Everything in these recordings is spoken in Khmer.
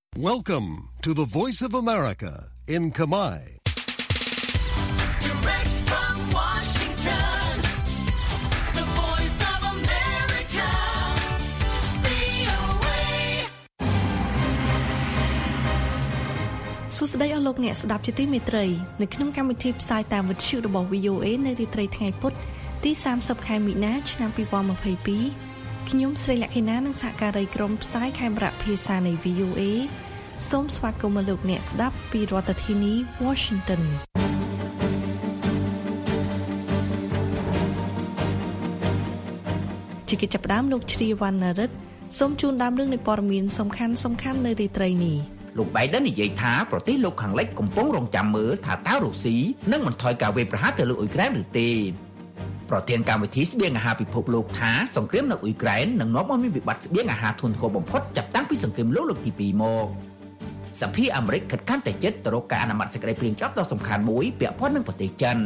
Welcome to the Voice of America in Khmer. Direct from Washington, the Voice of America, VOA. សួស្តីអស់លោកអ្នកស្ដាប់ជាទីមេត្រីនៅក្នុងកម្មវិធីផ្សាយតាមវិទ្យុរបស់ VOA នៅរាត្រីថ្ងៃពុធទី30ខែមីនាឆ្នាំ2022ខ្ញុំស្រីលក្ខិណានិងសហការីក្រុមផ្សាយខេមរៈភាសានៃ VOA សូមស្វាគមន៍លោកអ្នកស្ដាប់ពីរដ្ឋធានី Washington ជាកិច្ចចាប់ផ្ដើមលោកជ្រាវណ្ណរិទ្ធសូមជូនដើមរឿងនៃព័ត៌មានសំខាន់ៗនៅរាត្រីនេះលោក Biden និយាយថាប្រទេសលោកខាងលិចកំពុងរងចាំមើលថាតើរុស្ស៊ីនឹងបន្ថយការវាយប្រហារទៅលើអ៊ុយក្រែនឬទេប្រធានកម្មវិធីស្បៀងអាហារពិភពលោកថាសង្គ្រាមនៅអ៊ុយក្រែននឹងនាំមកមានវិបត្តិស្បៀងអាហារធ្ងន់ធ្ងរបំផុតចាប់តាំងពីសង្គ្រាមលោកលើកទី2មកសភាអាមេរិកខិតខំតែចិត្តទៅរកការអនុម័តសេចក្តីព្រាងច្បាប់ដ៏សំខាន់មួយពាក់ព័ន្ធនឹងប្រទេសចិន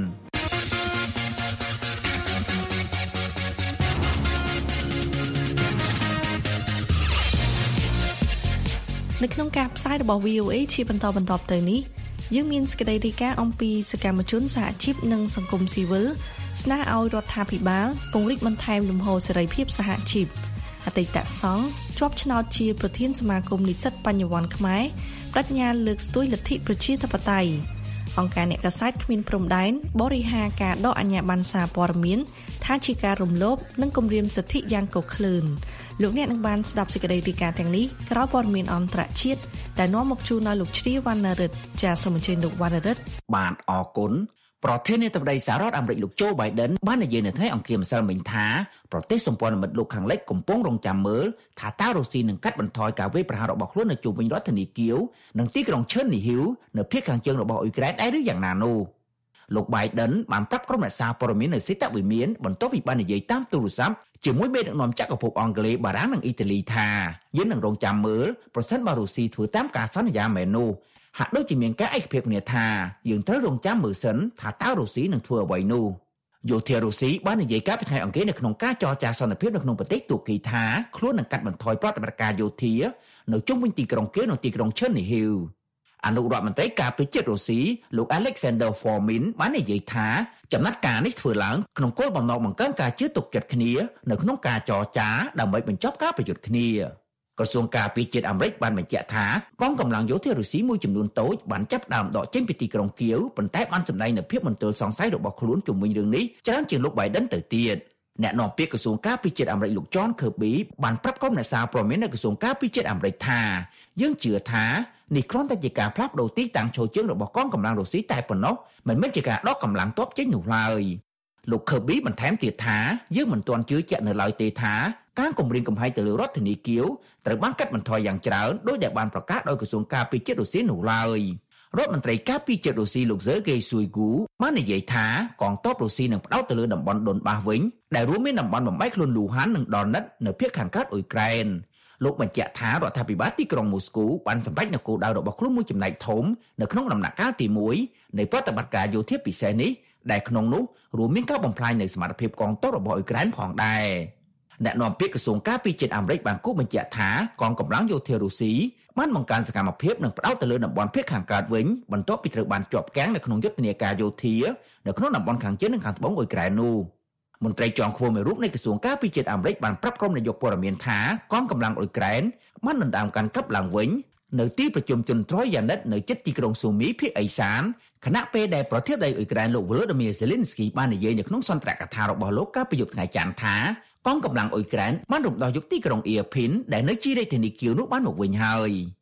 នៅក្នុងការផ្សាយរបស់ VOA ជាបន្តទៅនេះយើងមានសេចក្តីរាយការណ៍អំពីសកម្មជនសហជីពនិងសង្គមស៊ីវិលស្នើឲ្យរដ្ឋាភិបាលពង្រីកបន្ថែមលំហសេរីភាពសហជីពអតីតសង្ឃជាប់ឆ្នោតជាប្រធានសមាគមនិស្សិតបញ្ញវន្តខ្មែរបញ្ញាលើកស្ទួយលទ្ធិប្រជាធិបតេយ្យអង្គការអ្នកកាសែតគ្មានព្រំដែនបរិហារការដកអាជ្ញាប័ណ្ណសារព័ត៌មានថាជាការរំលោភនិងគំរាមសិទ្ធិយ៉ាងកក្លឿនលោកអ្នកនឹងបានស្ដាប់សេចក្តីរាយការណ៍ទាំងនេះក្រោយព័ត៌មានអន្តរជាតិដែលនាំមកជូនដល់លោកជ្រាវណ្ណរិទ្ធចាសសូមអញ្ជើញលោកវណ្ណរិទ្ធបាទអរគុណប្រធានាធិបតីសហរដ្ឋអាមេរិកលោក Joe Biden បាននិយាយនៅថ្ងៃអង្គារម្សិលមិញថាប្រទេសសម្ព័ន្ធមិត្តលោកខាងលិចកំពុងរងចាំមើលថាតើរុស្ស៊ីនឹងកាត់បន្ថយការវាយប្រហាររបស់ខ្លួននៅជុំវិញរដ្ឋធានីគៀវនិងទីក្រុងឈឺនីហ៊ីវនៅភាគខាងជើងរបស់អ៊ុយក្រែនដែរឬយ៉ាងណានោះលោក Biden បានប្រាប់ក្រុមអ្នកសារព័ត៌មាននៅសេតវិមានបន្ទាប់ពីបាននិយាយតាមទូរស័ព្ទជាមួយមេដឹកនាំចក្រភពអង់គ្លេសបារាំងនិងអ៊ីតាលីថាយើងនឹងរងចាំមើលប្រសិនបើរុស្ស៊ីធ្វើតាមការសន្យាមែននោះហាក់ដូចជាមានការឯកភាពគ្នាថាយើងត្រូវរងចាំមើលសិនថាតើរុស្ស៊ីនឹងធ្វើអ្វីនោះយោធារុស្ស៊ីបាននិយាយកាលពីថ្ងៃអង្គារនៅក្នុងការចរចាសន្តិភាពនៅក្នុងប្រទេសទូគីថាខ្លួននឹងកាត់បន្ថយប្រតិបត្តិការយោធានៅជុំវិញទីក្រុងគៀវនិងទីក្រុងឈឺនីហ៊ីវអនុរដ្ឋមន្ត្រីការពារជាតិរុស្ស៊ីលោក Alexander Fomin បាននិយាយថាចំណាត់ការនេះធ្វើឡើងក្នុងគោលបំណងបង្កើនការជឿទុកចិត្តគ្នានៅក្នុងការចរចាដើម្បីបញ្ចប់ការប្រយុទ្ធគ្នាក្រសួងការពារជាតិអាមេរិកបានបញ្ជាក់ថាកងកម្លាំងយោធារុស្ស៊ីមួយចំនួនតូចបានចាប់ផ្ដើមដកចេញពីទីក្រុងគៀវប៉ុន្តែបានសម្ដែងនូវភាពមន្ទិលសង្ស័យរបស់ខ្លួនជុំវិញរឿងនេះច្រើនជាងលោក Biden ទៅទៀតអ្នកនាំពាក្យក្រសួងការពារជាតិអាមេរិកលោក John Kirby បានប្រាប់ក្រុមអ្នកសារព័ត៌មាននៅក្រសួងការពារជាតិអាមេរិកថាយើងជឿថានេះគ្រាន់តែជាការផ្លាស់ប្ដូរទីតាំងឈរជើងរបស់កងកម្លាំងរុស្ស៊ីតែប៉ុណ្ណោះមិនមែនជាការដកកម្លាំងទ័ពចេញនោះឡើយលោក Kirby បន្ថែមទៀតថាយើងមិនទាន់ជឿជាក់នៅឡើយទេថាការគម្រាមកំហែងទៅលើរដ្ឋធានីគៀវត្រូវបានកាត់បន្ថយយ៉ាងច្រើនដោយដែលបានប្រកាសដោយក្រសួងការពារជាតិរុស្ស៊ីនោះឡើយរដ្ឋមន្ត្រីការពារជាតិរុស្ស៊ីលោក Sergei Shoigu បាននិយាយថាកងទ័ពរុស្ស៊ីនឹងផ្ដោតទៅលើតំបន់ Donbas វិញដែលរួមមានតំបន់បំបែកខ្លួន Luhansk និង Donetsk នៅភាគខាងកើតអ៊ុយក្រែនលោកបញ្ជាក់ថារដ្ឋាភិបាលទីក្រុងមូស្គូបានសម្រេចនូវគោលដៅរបស់ខ្លួនមួយចំណែកធំនៅក្នុងដំណាក់កាលទី1នៃប្រតិបត្តិការយោធាពិសេសនេះដែលក្នុងនោះរួមមានការបំផ្លាញនូវសមត្ថភាពកងទ័ពរបស់អ៊ុយក្រែនផងដែរអ្នកនាំពាក្យក្រសួងការពារជាតិអាមេរិកបានគូបញ្ជាក់ថាកងកម្លាំងយោធារុស្ស៊ីបានបង្កើនសកម្មភាពនិងផ្ដោតទៅលើតំបន់ភាគខាងកើតវិញបន្ទាប់ពីត្រូវបានជាប់គាំងនៅក្នុងយុទ្ធនាការយោធានៅក្នុងតំបន់ខាងជើងនិងខាងត្បូងអ៊ុយក្រែននោះមន្ត្រីជាន់ខ្ពស់មួយរូបនៃក្រសួងការពារជាតិអាមេរិកបានប្រាប់ក្រុមនាយកព័ត៌មានថាកងកម្លាំងអ៊ុយក្រែនបានដណ្ដើមកាន់កាប់ឡើងវិញនៅទីប្រជុំជនត្រយយ៉ានិតនៅជិតទីក្រុងស៊ូមីភាគឦសានខណៈពេលដែលប្រធានាធិបតីអ៊ុយក្រែនលោក Volodymyr Zelensky បាននិយាយនៅក្នុងសន្ទរកថារបស់លោកកាលពីយប់ថ្ងៃច័ន្ទថាកងកម្លាំងអ៊ុយក្រែនបានរំដោះយកទីក្រុង Irpin ដែលនៅជារាជធានីគៀវនោះបានមកវិញហើយ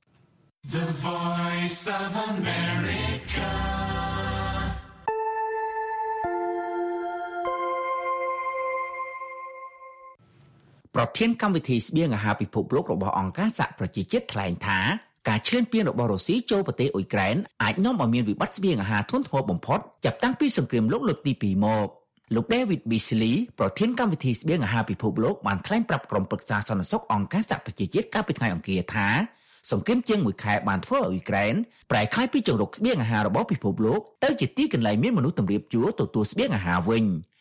The Voice of America. ប្រធានកម្មវិធីស្បៀងអាហារពិភពលោករបស់អង្គការសហប្រជាជាតិថ្លែងថាការឈ្លានពានរបស់រុស្ស៊ីចូលប្រទេសអ៊ុយក្រែនអាចនាំឲ្យមានវិបត្តិស្បៀងអាហារធ្ងន់ធ្ងរបំផុតចាប់តាំងពីសង្គ្រាមលោកលើកទី2មកលោក David Beasley ប្រធានកម្មវិធីស្បៀងអាហារពិភពលោកបានថ្លែងប្រាប់ក្រុមប្រឹក្សាសន្តិសុខអង្គការសហប្រជាជាតិកាលពីថ្ងៃអង្គារថាសង្គ្រាមជាង1ខែបានធ្វើឲ្យអ៊ុយក្រែនប្រែក្លាយពីជង្រុកស្បៀងអាហាររបស់ពិភពលោកទៅជាទីកន្លែងមានមនុស្សទម្រាបជួរទទួលស្បៀងអាហារវិញ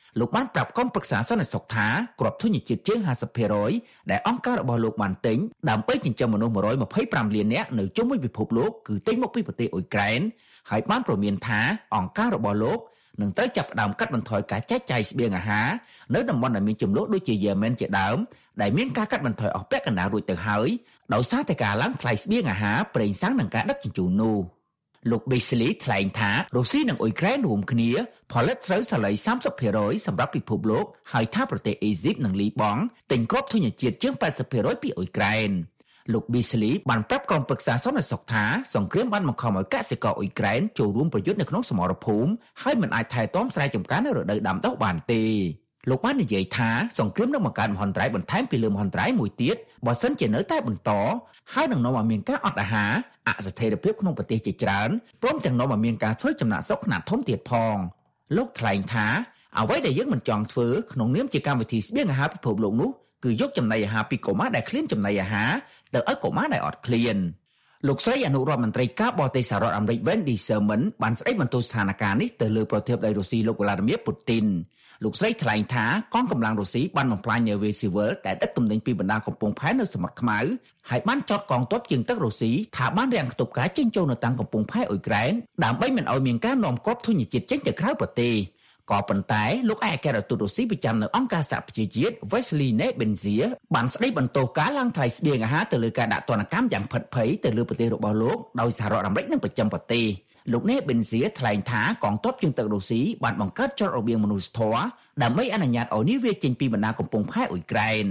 លោកបានប្រាប់ក្រុមប្រឹក្សាសន្តិសុខថាគ្រាប់ធញ្ញជាតិជាង 50% ដែលអង្គការរបស់លោកបានទិញដើម្បីចិញ្ចឹមមនុស្ស125លាននាក់នៅជុំវិញពិភពលោកគឺទិញមកពីប្រទេសអ៊ុយក្រែនហើយបានព្រមានថាអង្គការរបស់លោកនឹងត្រូវចាប់ផ្ដើមកាត់បន្ថយការចែកចាយស្បៀងអាហារនៅតំបន់ដែលមានជម្លោះដូចជាយេម៉ែនជាដើមដែលមានការកាត់បន្ថយអស់ពាក់កណ្ដាលរួចទៅហើយដោយសារតែការឡើងថ្លៃស្បៀងអាហារប្រេងសាំងនិងការដឹកជញ្ជូននោះលោក Beasley ថ្លែងថារុស្ស៊ីនិងអ៊ុយក្រែនរួមគ្នាផលិតស្រូវសាលី 30% សម្រាប់ពិភពលោកហើយថាប្រទេសអេស៊ីបនិងលីបង់ទិញគ្រាប់ធញ្ញជាតិជាង 80% ពីអ៊ុយក្រែនលោក Beasley បានប្រាប់ក្រុមប្រឹក្សាសន្តិសុខថាសង្គ្រាមបានបង្ខំឲ្យកសិករអ៊ុយក្រែនចូលរួមប្រយុទ្ធនៅក្នុងសមរភូមិហើយមិនអាចថែទាំស្រែចម្ការនៅរដូវដាំដុះបានទេលោកបាននិយាយថាសង្គ្រាមនឹងបង្កើតមហន្តរាយបន្ថែមពីលើមហន្តរាយមួយទៀតបើសិនជានៅតែបន្តហើយនឹងនាំឲ្យមានការអត់អាហារអស្ថិរភាពក្នុងប្រទេសជាច្រើនព្រមទាំងនាំឲ្យមានការធ្វើចំណាកស្រុកខ្នាតធំទៀតផងលោកថ្លែងថាអ្វីដែលយើងមិនចង់ធ្វើក្នុងនាមជាកម្មវិធីស្បៀងអាហារពិភពលោកនោះគឺយកចំណីអាហារពីកុមារដែលឃ្លានចំណីអាហារទៅឲ្យកុមារដែលអត់ឃ្លានលោកស្រីអនុរដ្ឋមន្ត្រីការបរទេសសហរដ្ឋអាមេរិក Wendy Sherman បានស្ដីបន្ទោសស្ថានភាពនេះទៅលើប្រធានាធិបតីរុស្ស៊ីលោក Vladimir Putin លោកស្រីថ្លែងថាកងកម្លាំងរុស្ស៊ីបានបំផ្លាញនាវាស៊ីវិលដែលដឹកទំនិញពីបណ្ដាកំពង់ផែនៅសមុទ្រខ្មៅហើយបានចោទកងទ័ពជើងទឹករុស្ស៊ីថាបានរាំងខ្ទប់ការចេញចូលនៅតាមកំពង់ផែអ៊ុយក្រែនដើម្បីមិនឲ្យមានការនាំគ្រាប់ធញ្ញជាតិចេញទៅក្រៅប្រទេសក៏ប៉ុន្តែលោកឯកអគ្គរដ្ឋទូតរុស្ស៊ីប្រចាំនៅអង្គការសហប្រជាជាតិ Vasily Nebenzia បានស្ដីបន្ទោសការឡើងថ្លៃស្បៀងអាហារទៅលើការដាក់ទណ្ឌកម្មយ៉ាងភិតភ័យទៅលើប្រទេសរបស់លោកដោយសហរដ្ឋអាមេរិកនិងប្រចាំប្រទេសលោក Nebenzia ថ្លែងថាកងទ័ពជើងទឹករុស្ស៊ីបានបង្កើតច្រករបៀងមនុស្សធម៌ដើម្បីអនុញ្ញាតឲ្យនាវាចេញពីបណ្ដាកំពង់ផែអ៊ុយក្រែន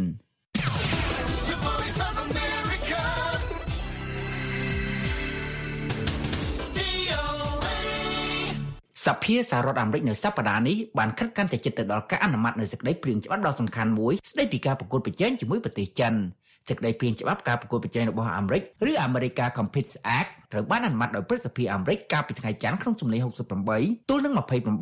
សភាសហរដ្ឋអាមេរិកនៅសប្តាហ៍នេះបានខិតកាន់តែជិតទៅដល់ការអនុម័តនូវសេចក្តីព្រាងច្បាប់ដ៏សំខាន់មួយស្តីពីការប្រកួតប្រជែងជាមួយប្រទេសចិនសេចក្តីព្រាងច្បាប់ការប្រកួតប្រជែងរបស់អាមេរិកឬ America Competes Act ត្រូវបានអនុម័តដោយព្រឹទ្ធសភាអាមេរិកកាលពីថ្ងៃច័ន្ទក្នុងសំឡេង68ទល់នឹង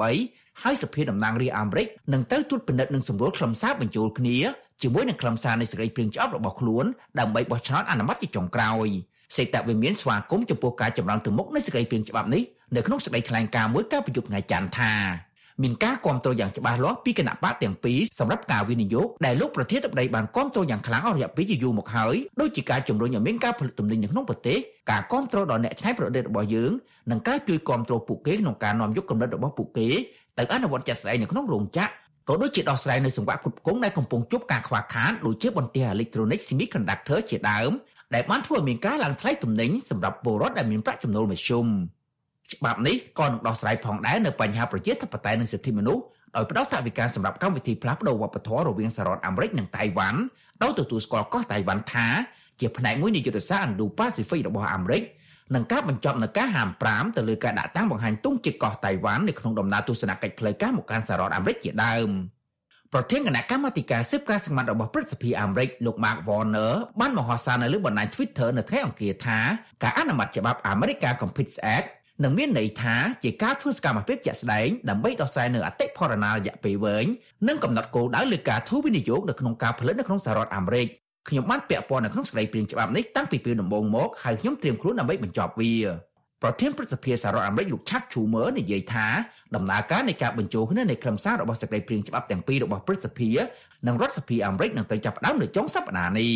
28ហើយសភាតំណាងរាស្ត្រអាមេរិកនឹងទៅត្រួតពិនិត្យនិងសម្រួលខ្លឹមសារបញ្ចូលគ្នាជាមួយនឹងខ្លឹមសារនៃសេចក្តីព្រាងច្បាប់របស់ខ្លួនដើម្បីបោះឆ្នោតអនុម័តជាចុងក្រោយសេតវិមានស្វាគមន៍ចំពោះការចម្រើនទៅមុខនៃសេចក្តីព្រាងច្បាប់នេះនៅក្នុងសេចក្តីថ្លែងការណ៍មួយកាលពីយប់ថ្ងៃច័ន្ទថាមានការគាំទ្រយ៉ាងច្បាស់លាស់ពីគណៈបកទាំងពីរសម្រាប់ការវិនិយោគដែលលោកប្រធានាធិបតីបានគាំទ្រយ៉ាងខ្លាំងអស់រយៈពេលយូរមកហើយដូចជាការជំរុញឲ្យមានការផលិតទំនិញនៅក្នុងប្រទេសការគាំទ្រដល់អ្នកច្នៃប្រឌិតរបស់យើងនិងការជួយគាំទ្រពួកគេក្នុងការនាំយកគំនិតរបស់ពួកគេទៅអនុវត្តជាក់ស្ដែងនៅក្នុងរោងចក្រក៏ដូចជាដោះស្រាយនៅសង្វាក់ផ្គត់ផ្គង់ដែលកំពុងជួបការខ្វះខាតដូចជាបន្ទះអេឡិចត្រូនិក Semiconductor ជាដើមដែលបានធ្វើឲ្យមានការឡើងថ្លៃទំនិញសម្រាប់ពលរដ្ឋដែលមានប្រាក់ចំណូលមធ្យមច្បាប់នេះក៏នឹងដោះស្រាយផងដែរនៅបញ្ហាប្រជាធិបតេយ្យនិងសិទ្ធិមនុស្សដោយផ្ដល់ថវិកាសម្រាប់កម្មវិធីផ្លាស់ប្ដូរវប្បធម៌រវាងសហរដ្ឋអាមេរិកនិងតៃវ៉ាន់ដោយទទួលស្គាល់កោះតៃវ៉ាន់ថាជាផ្នែកមួយនៃយុទ្ធសាស្ត្រ Indo-Pacific របស់អាមេរិកនិងការបញ្ចប់នូវការហាម5ទៅលើការដាក់តាំងបង្ហាញទង់ជាតិកោះតៃវ៉ាន់នៅក្នុងដំណើរទស្សនកិច្ចផ្លូវការមកកាន់សហរដ្ឋអាមេរិកជាដើមប្រធានគណៈកម្មាធិការស៊ើបការសម្ងាត់របស់ព្រឹទ្ធសភាអាមេរិកលោក Mark Warner បានបង្ហោះសារនៅលើបណ្ដាញ Twitter នៅថ្ងៃអង្គារថាការអនុម័តច្បាប់ America Competes Act នឹងមានន័យថាជាការធ្វើសកម្មភាពជាក់ស្ដែងដើម្បីដោះស្រាយនូវអតិផរណារយៈពេលវែងនិងកំណត់គោលដៅលើការធូរវិនិយោគនៅក្នុងការផលិតនៅក្នុងសហរដ្ឋអាមេរិកខ្ញុំបានពាក់ព័ន្ធនៅក្នុងសេចក្តីព្រាងច្បាប់នេះតាំងពីពេលដំបូងមកហើយខ្ញុំត្រៀមខ្លួនដើម្បីបញ្ចប់វាប្រធានព្រឹទ្ធសភាសហរដ្ឋអាមេរិកលោក Chuck Schumer និយាយថាដំណើរការនៃការបញ្ចូលគ្នានៃខ្លឹមសាររបស់សេចក្តីព្រាងច្បាប់ទាំងពីររបស់ព្រឹទ្ធសភានិងរដ្ឋសភាអាមេរិកនឹងត្រូវចាប់ផ្ដើមនៅចុងសប្តាហ៍នេះ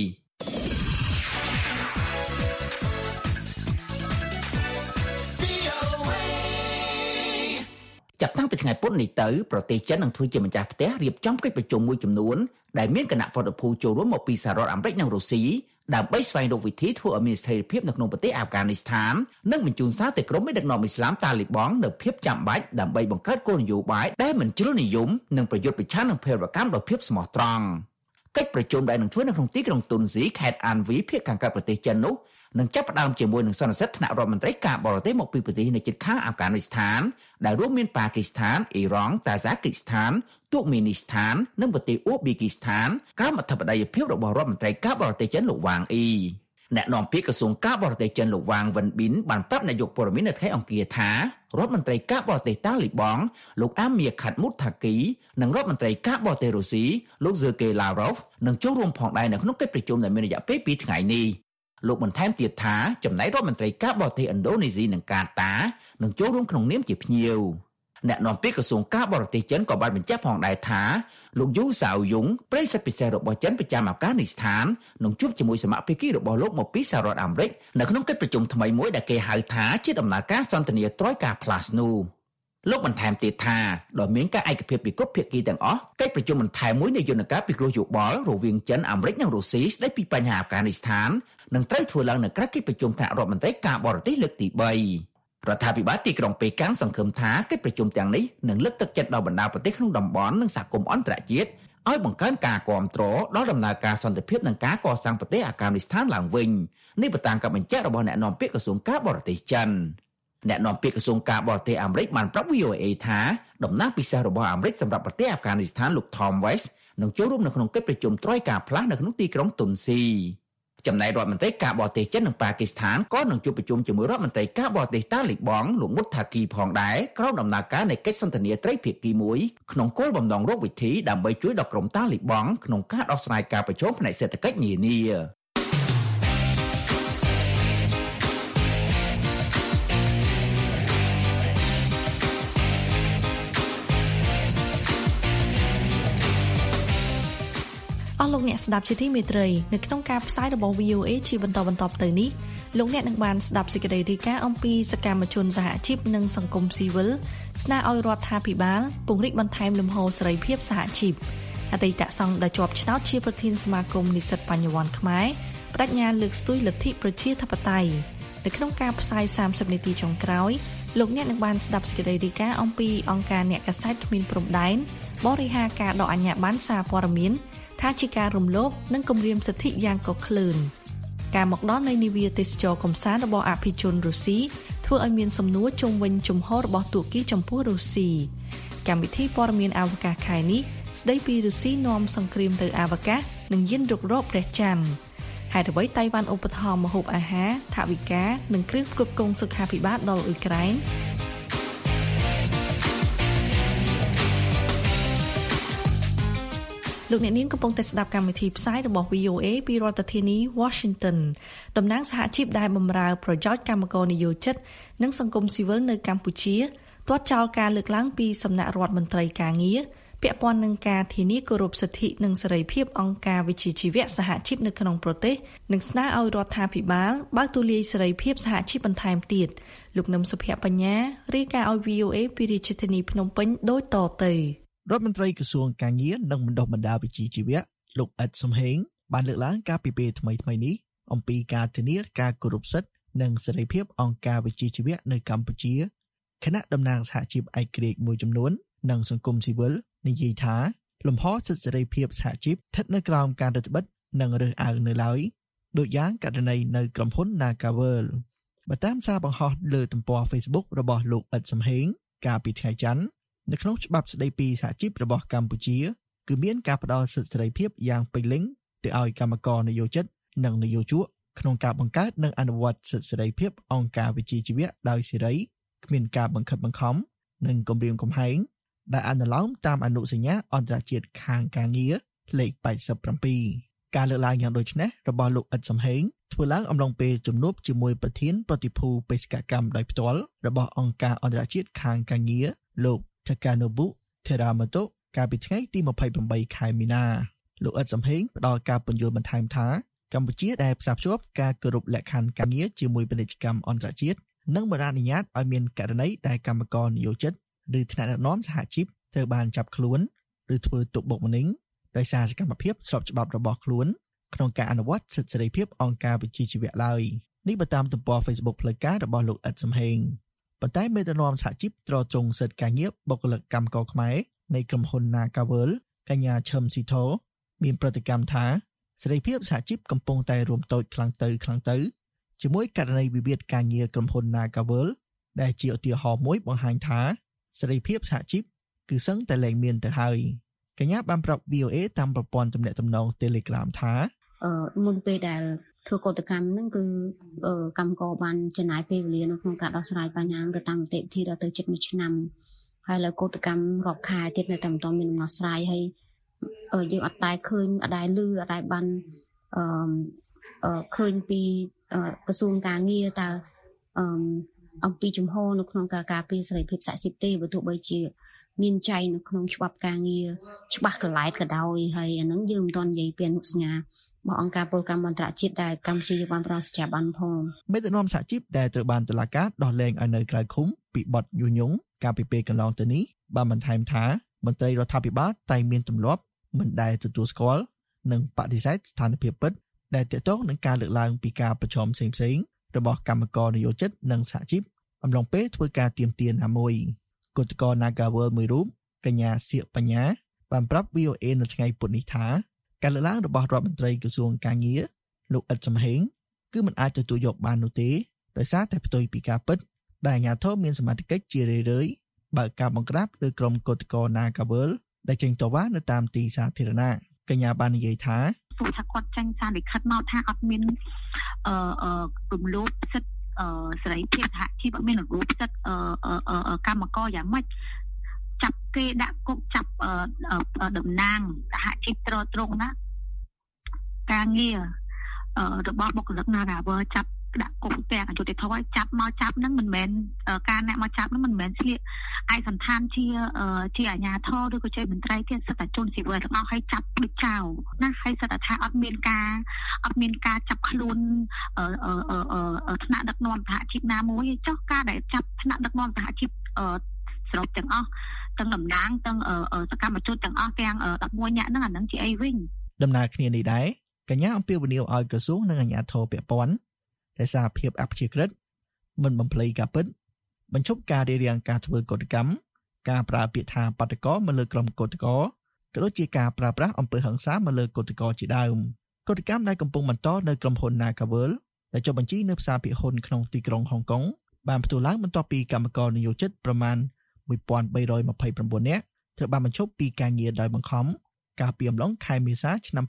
ចាប់តាំងពីថ្ងៃពុធនេះទៅប្រទេសចិននឹងធ្វើជាម្ចាស់ផ្ទះរៀបចំកិច្ចប្រជុំមួយចំនួនដែលមានគណៈប្រតិភូចូលរួមមកពីសហរដ្ឋអាមេរិកនិងរុស្ស៊ីដើម្បីស្វែងរកវិធីធ្វើឲ្យមានស្ថិរភាពនៅក្នុងប្រទេសអាហ្វហ្គានីស្ថាននិងបញ្ជូនសារទៅក្រុមមេដឹកនាំអ៊ីស្លាមតាលីបង់នៅភាពចាំបាច់ដើម្បីបង្កើតគោលនយោបាយដែលមិនជ្រុលនិយមនិងប្រយុទ្ធប្រឆាំងនឹងភេរវកម្មដោយភាពស្មោះត្រង់កិច្ចប្រជុំដែលនឹងធ្វើនៅក្នុងទីក្រុងទុនស៊ីខេត្តអានវីភាគខាងកើតប្រទេសចិននោះនឹងចាប់ផ្ដើមជាមួយនឹងសន្និសីទថ្នាក់រដ្ឋមន្ត្រីការបរទេសមកពីប្រទេសនៅជិតខាងអាហ្វហ្គានីស្ថានដែលរួមមានប៉ាគីស្ថានអ៊ីរ៉ង់តាហ្សាគីស្ថានទូកមីនីស្ថាននិងប្រទេសអ៊ូប៊ីគីស្ថានក្រោមអធិបតីភាពរបស់រដ្ឋមន្ត្រីការបរទេសចិនលោកវ៉ាងអ៊ីអ្នកនាំពាក្យក្រសួងការបរទេសចិនលោកវ៉ាងវិនប៊ីនបានប្រាប់នាយកព័ត៌មាននៅថ្ងៃអង្គារថារដ្ឋមន្ត្រីការបរទេសតាលីបង់លោកអាមៀខាត់មូតថាគីនិងរដ្ឋមន្ត្រីការបរទេសរុស្ស៊ីលោកហ្សឺកេឡារ៉ូវនឹងចូលរួមផងដែរនៅក្នុងកិច្ចប្រជុំដែលមានរយៈពេល2ថ្ងៃនេះលោកបន្ថែមទៀតថាចំណែករដ្ឋមន្ត្រីការបរទេសឥណ្ឌូនេស៊ីនិងកាតានឹងចូលរួមក្នុងនាមជាភ្ញៀវអ្នកនាំពាក្យក្រសួងការបរទេសចិនក៏បានបញ្ជាក់ផងដែរថាលោកយូសាវយុងប្រិយសិទ្ធិពិសេសរបស់ចិនប្រចាំអាហ្វហ្គានីស្ថាននឹងជួបជាមួយសមាភិកីរបស់លោកមកពីសហរដ្ឋអាមេរិកនៅក្នុងកិច្ចប្រជុំថ្មីមួយដែលគេហៅថាជាដំណើរការសន្ទនាត្រយការ Plus នោះលោកបន្ថែមទៀតថាដោយមានការឯកភាពពីគ្រប់ភាគីទាំងអស់កិច្ចប្រជុំបន្ថែមមួយនៃយន្តការពិគ្រោះយោបល់រវាងចិនអាមេរិកនិងរុស្ស៊ីស្ដីពីបញ្ហាអាហ្វហ្គានីស្ថាននឹងត្រូវធ្វើឡើងនៅក្រៅកិច្ចប្រជុំថ្នាក់រដ្ឋមន្ត្រីការបរទេសលើកទី3រដ្ឋាភិបាលទីក្រុងប៉េកាំងសង្ឃឹមថាកិច្ចប្រជុំទាំងនេះនឹងលើកទឹកចិត្តដល់បណ្ដាប្រទេសក្នុងតំបន់និងសហគមន៍អន្តរជាតិឲ្យបង្កើនការគាំទ្រដល់ដំណើរការសន្តិភាពនិងការកសាងប្រទេសអាហ្វហ្គានីស្ថានឡើងវិញនេះបើតាមការបញ្ជាក់របស់អ្នកនាំពាក្យក្រសួងការបរទេសចិនអ្នកនាំពាក្យក្រសួងការបរទេសអាមេរិកបានប្រាប់ VOA ថាតំណាងពិសេសរបស់អាមេរិកសម្រាប់ប្រទេសអាហ្វហ្គានីស្ថានលោក Tom West នឹងចូលរួមនៅក្នុងកិច្ចប្រជុំត្រយការផ្លាស់នៅក្នុងទីក្រុងតុនស៊ីចំណែករដ្ឋមន្ត្រីការបរទេសចិននិងប៉ាគីស្ថានក៏នឹងជួបប្រជុំជាមួយរដ្ឋមន្ត្រីការបរទេសតាលីបង់លោកមុតថាគីផងដែរក្រោមដំណើរការនៃកិច្ចសន្ទនាត្រីភាគីមួយក្នុងគោលបំណងរកវិធីដើម្បីជួយដល់ក្រុមតាលីបង់ក្នុងការដោះស្រាយការប្រឈមផ្នែកសេដ្ឋកិច្ចនានាអស់លោកអ្នកស្ដាប់ជាទីមេត្រីនៅក្នុងការផ្សាយរបស់ VOA ជាបន្តទៅនេះលោកអ្នកនឹងបានស្ដាប់សេចក្តីរាយការណ៍អំពីសកម្មជនសហជីពនិងសង្គមស៊ីវិលស្នើឲ្យរដ្ឋាភិបាលពង្រីកបន្ថែមលំហសេរីភាពសហជីពអតីតសង្ឃដែលជាប់ឆ្នោតជាប្រធានសមាគមនិស្សិតបញ្ញវន្តខ្មែរបដិញ្ញាលើកស្ទួយលទ្ធិប្រជាធិបតេយ្យនៅក្នុងការផ្សាយ30នាទីចុងក្រោយលោកអ្នកនឹងបានស្ដាប់សេចក្តីរាយការណ៍អំពីអង្គការអ្នកកាសែតគ្មានព្រំដែនបរិហារការដកអាជ្ញាប័ណ្ណសារព័ត៌មានថាជាការរំលោភនិងគំរាមសិទ្ធិយ៉ាងកក្លឿនការមកដល់នៃនាវាទេសចរកំសាន្តរបស់អភិជនរុស្ស៊ីធ្វើឲ្យមានសំណួរជុំវិញជំហររបស់ទួរគីចំពោះរុស្ស៊ីកម្មវិធីព័ត៌មានអវកាសខែនេះស្ដីពីរុស្ស៊ីនាំសង្គ្រាមទៅអវកាសនិងយានរុករកព្រះច័ន្ទហេតុអ្វីតៃវ៉ាន់ឧបត្ថម្ភម្ហូបអាហារថវិកានិងគ្រឿងផ្គត់ផ្គង់សុខាភិបាលដល់អ៊ុយក្រែនលោកអ្នកនាងកំពុងតែស្ដាប់កម្មវិធីផ្សាយរបស់ VOA ពីរដ្ឋធានី Washington តំណាងសហជីពដែលបម្រើប្រយោជន៍កម្មករនិយោជិតនិងសង្គមស៊ីវិលនៅកម្ពុជាទាត់ចោលការលើកឡើងពីសំណាក់រដ្ឋមន្ត្រីការងារពាក់ព័ន្ធនឹងការធានាគោរពសិទ្ធិនិងសេរីភាពអង្គការវិជ្ជាជីវៈសហជីពនៅក្នុងប្រទេសនិងស្នើឲ្យរដ្ឋាភិបាលបើកទូលាយសេរីភាពសហជីពបន្ថែមទៀតលោកនឹមសុភ័ក្របញ្ញារាយការណ៍ឲ្យ VOA ពីរាជធានីភ្នំពេញដូចតទៅរដ្ឋមន្ត្រីក្រសួងការងារនិងបណ្ដុះបណ្ដាលវិជ្ជាជីវៈលោកអ៊ិតសំហេងបានលើកឡើងការពីពេលថ្មីនេះអំពីការធានាការគោរពសិទ្ធិនិងសេរីភាពអង្គការវិជ្ជាជីវៈនៅកម្ពុជាគណៈតំណាងសហជីពឯករាជ្យមួយចំនួននិងសង្គមស៊ីវិលនិយាយថាលំហសិទ្ធិសេរីភាពសហជីពស្ថិតនៅក្រោមការរឹតបន្តឹងនិងរើសអើងនៅឡើយដូចយ៉ាងករណីនៅក្រុមហ៊ុន Nagavel បើតាមសារបង្ហោះលើទំព័រ Facebook របស់លោកអ៊ិតសំហេងកាលពីថ្ងៃច័ន្ទនៅក្នុងច្បាប់ស្តីពីសហជីពរបស់កម្ពុជាគឺមានការផ្ដល់សិទ្ធិសេរីភាពយ៉ាងពេញលេញទៅឲ្យកម្មករនិយោជិតនិងនិយោជកក្នុងការបង្កើតនិងអនុវត្តសិទ្ធិសេរីភាពអង្គការវិជ្ជាជីវៈដោយសេរីគ្មានការបង្ខិតបង្ខំនិងគំរាមកំហែងដែលអនុលោមតាមអនុសញ្ញាអន្តរជាតិខាងការងារលេខ87ការលើកឡើងយ៉ាងដូចនេះរបស់លោកអ៊ិតសំហេងធ្វើឡើងអំឡុងពេលជំនួបជាមួយប្រធានប្រតិភូបេសកកម្មដោយផ្ទាល់របស់អង្គការអន្តរជាតិខាងការងារលោកTakanobu Teramoto កាលពីថ្ងៃទី28ខែមីនាលោកអ៊ិតសំហេងផ្ដល់ការពន្យល់បន្ថែមថាកម្ពុជាដែលផ្សារភ្ជាប់ការគោរពលក្ខខណ្ឌការងារជាមួយពាណិជ្ជកម្មអន្តរជាតិនិងបានអនុញ្ញាតឲ្យមានករណីដែលកម្មករនិយោជិតឬថ្នាក់ដឹកនាំសហជីពត្រូវបានចាប់ខ្លួនឬធ្វើទុកបុកម្នេញដោយសារសកម្មភាពស្របច្បាប់របស់ខ្លួនក្នុងការអនុវត្តសិទ្ធិសេរីភាពអង្គការវិជ្ជាជីវៈឡើយនេះបើតាមទំព័រ Facebook ផ្លូវការរបស់លោកអ៊ិតសំហេងប៉ុន្តែមេដឹកនាំសហជីពត្រួតត្រងសិទ្ធិការងារបុគ្គលិកកម្មករខ្មែរនៃក្រុមហ៊ុន Nagavel កញ្ញាឈឹមស៊ីធោមានប្រតិកម្មថាសេរីភាពសហជីពកំពុងតែរួមតូចខ្លាំងទៅជាមួយករណីវិវាទការងារក្រុមហ៊ុន Nagavel ដែលជាឧទាហរណ៍មួយបង្ហាញថាសេរីភាពសហជីពគឺសឹងតែលែងមានទៅហើយកញ្ញាបានប្រាប់ VOA តាមប្រព័ន្ធទំនាក់ទំនង Telegram ថាមុនពេលដែលធ្វើកតកម្មហ្នឹងគឺកម្មករបានចំណាយពេលវេលានៅក្នុងការដោះស្រាយបញ្ហាទៅតាមនីតិវិធីដល់ទៅជិត1ឆ្នាំហើយលើកតកម្មរាប់ខែទៀតនៅតែមិនទាន់មានដំណោះស្រាយហើយយើងអត់តែឃើញអត់ដែលឮអត់ដែលបានឃើញពីក្រសួងការងារតើអំពីជំហរនៅក្នុងការការពារសេរីភាពសហជីពទេបើទោះបីជាមានចែងនៅក្នុងច្បាប់ការងារច្បាស់កន្លែងក៏ដោយហើយអានឹងយើងមិនទាន់និយាយពីអនុសញ្ញារបស់អង្គការពលកម្មអន្តរជាតិដែលកម្ពុជាបានផ្ដល់ស្ថាប័នផងមេដឹកនាំសហជីពដែលត្រូវបានតុលាការដោះលែងឲ្យនៅក្រៅឃុំពីបទញុះញង់កាលពីពេលកន្លងទៅនេះបានបន្ថែមថាមន្ត្រីរដ្ឋាភិបាលតែងមានទម្លាប់មិនដែលទទួលស្គាល់និងបដិសេធស្ថានភាពពិតដែលទាក់ទងនឹងការលើកឡើងពីការប្រឈមផ្សេងៗរបស់កម្មករនិយោជិតនិងសហជីពអំឡុងពេលធ្វើការទាមទារណាមួយគឧតកោ Nagawal មួយរូបកញ្ញាសៀកបញ្ញាបានប្រាប់ VOA នៅថ្ងៃពុធនេះថាការលើកឡើងរបស់រដ្ឋមន្ត្រីក្រសួងកាងារលោកអ៊ិតសំហេងគឺមិនអាចទទួលយកបាននោះទេដោយសារតែផ្ទុយពីការពិតដែលអាជ្ញាធរមានសមត្ថកិច្ចជារឿយៗបើកការបង្ក្រាបលើក្រុមគឧតកោ Nagawal ដែលចេញតវ៉ានៅតាមទីសាធារណៈកញ្ញាបាននិយាយថាព្រោះថាគាត់ចាញ់សារលិខិតមកថាអត់មានរំលោភសិទ្ធិសេរីភាពសហជីពអត់មានរំលោភសិទ្ធិកម្មករយ៉ាងម៉េចចាប់គេដាក់គុកចាប់តំណាងសហជីពត្រង់ណាការងាររបស់បុគ្គលិក Nagawal ចាប់ដាក់គុកទាំងអយុធធម៌ចាប់ហ្នឹងមិនមែនការអ្នកមកចាប់ហ្នឹងមិនមែនឆ្លៀកឯកសន្តានជាអាជ្ញាធរឬក៏ជាមន្ត្រីទៀតសិទ្ធិជនស៊ីវិលទាំងអស់ឲ្យចាប់ដូចចោលណាហើយសិទ្ធិថាអត់មានការចាប់ខ្លួនថ្នាក់ដឹកនាំសហជីពណាមួយចុះការដែលចាប់ថ្នាក់ដឹកនាំសហជីពសរុបទាំងអស់ទាំងតំណាងទាំងសកម្មជនទាំងអស់ទាំង11នាក់ហ្នឹងអានឹងជាអីវិញដំណើរគ្នានេះដែរកញ្ញាអំពាវនាវឲ្យក្រសួងនិងអាជ្ញាធរពាក់ព័ន្ធរក្សាភាពអព្យាក្រឹតមិនបំភ្លៃការពិតបញ្ឈប់ការរារាំងការធ្វើកុតកម្មការប្រើពាក្យថាបាតុករមកលើក្រុមកុតករក៏ដូចជាការប្រើប្រាស់អំពើហិង្សាមកលើកុតករជាដើមកុតកម្មដែលកំពុងបន្តនៅក្រុមហ៊ុន Nagawal ដែលចុះបញ្ជីនៅផ្សារភាគហ៊ុនក្នុងទីក្រុងហុងកុងបានផ្ទុះឡើងបន្ទាប់ពីកម្មករនិយោជិតប្រមាណ 1329 នាក់ត្រូវបានបញ្ឈប់ពីការងារដោយបង្ខំកាលពីអំឡុងខែមេសាឆ្នាំ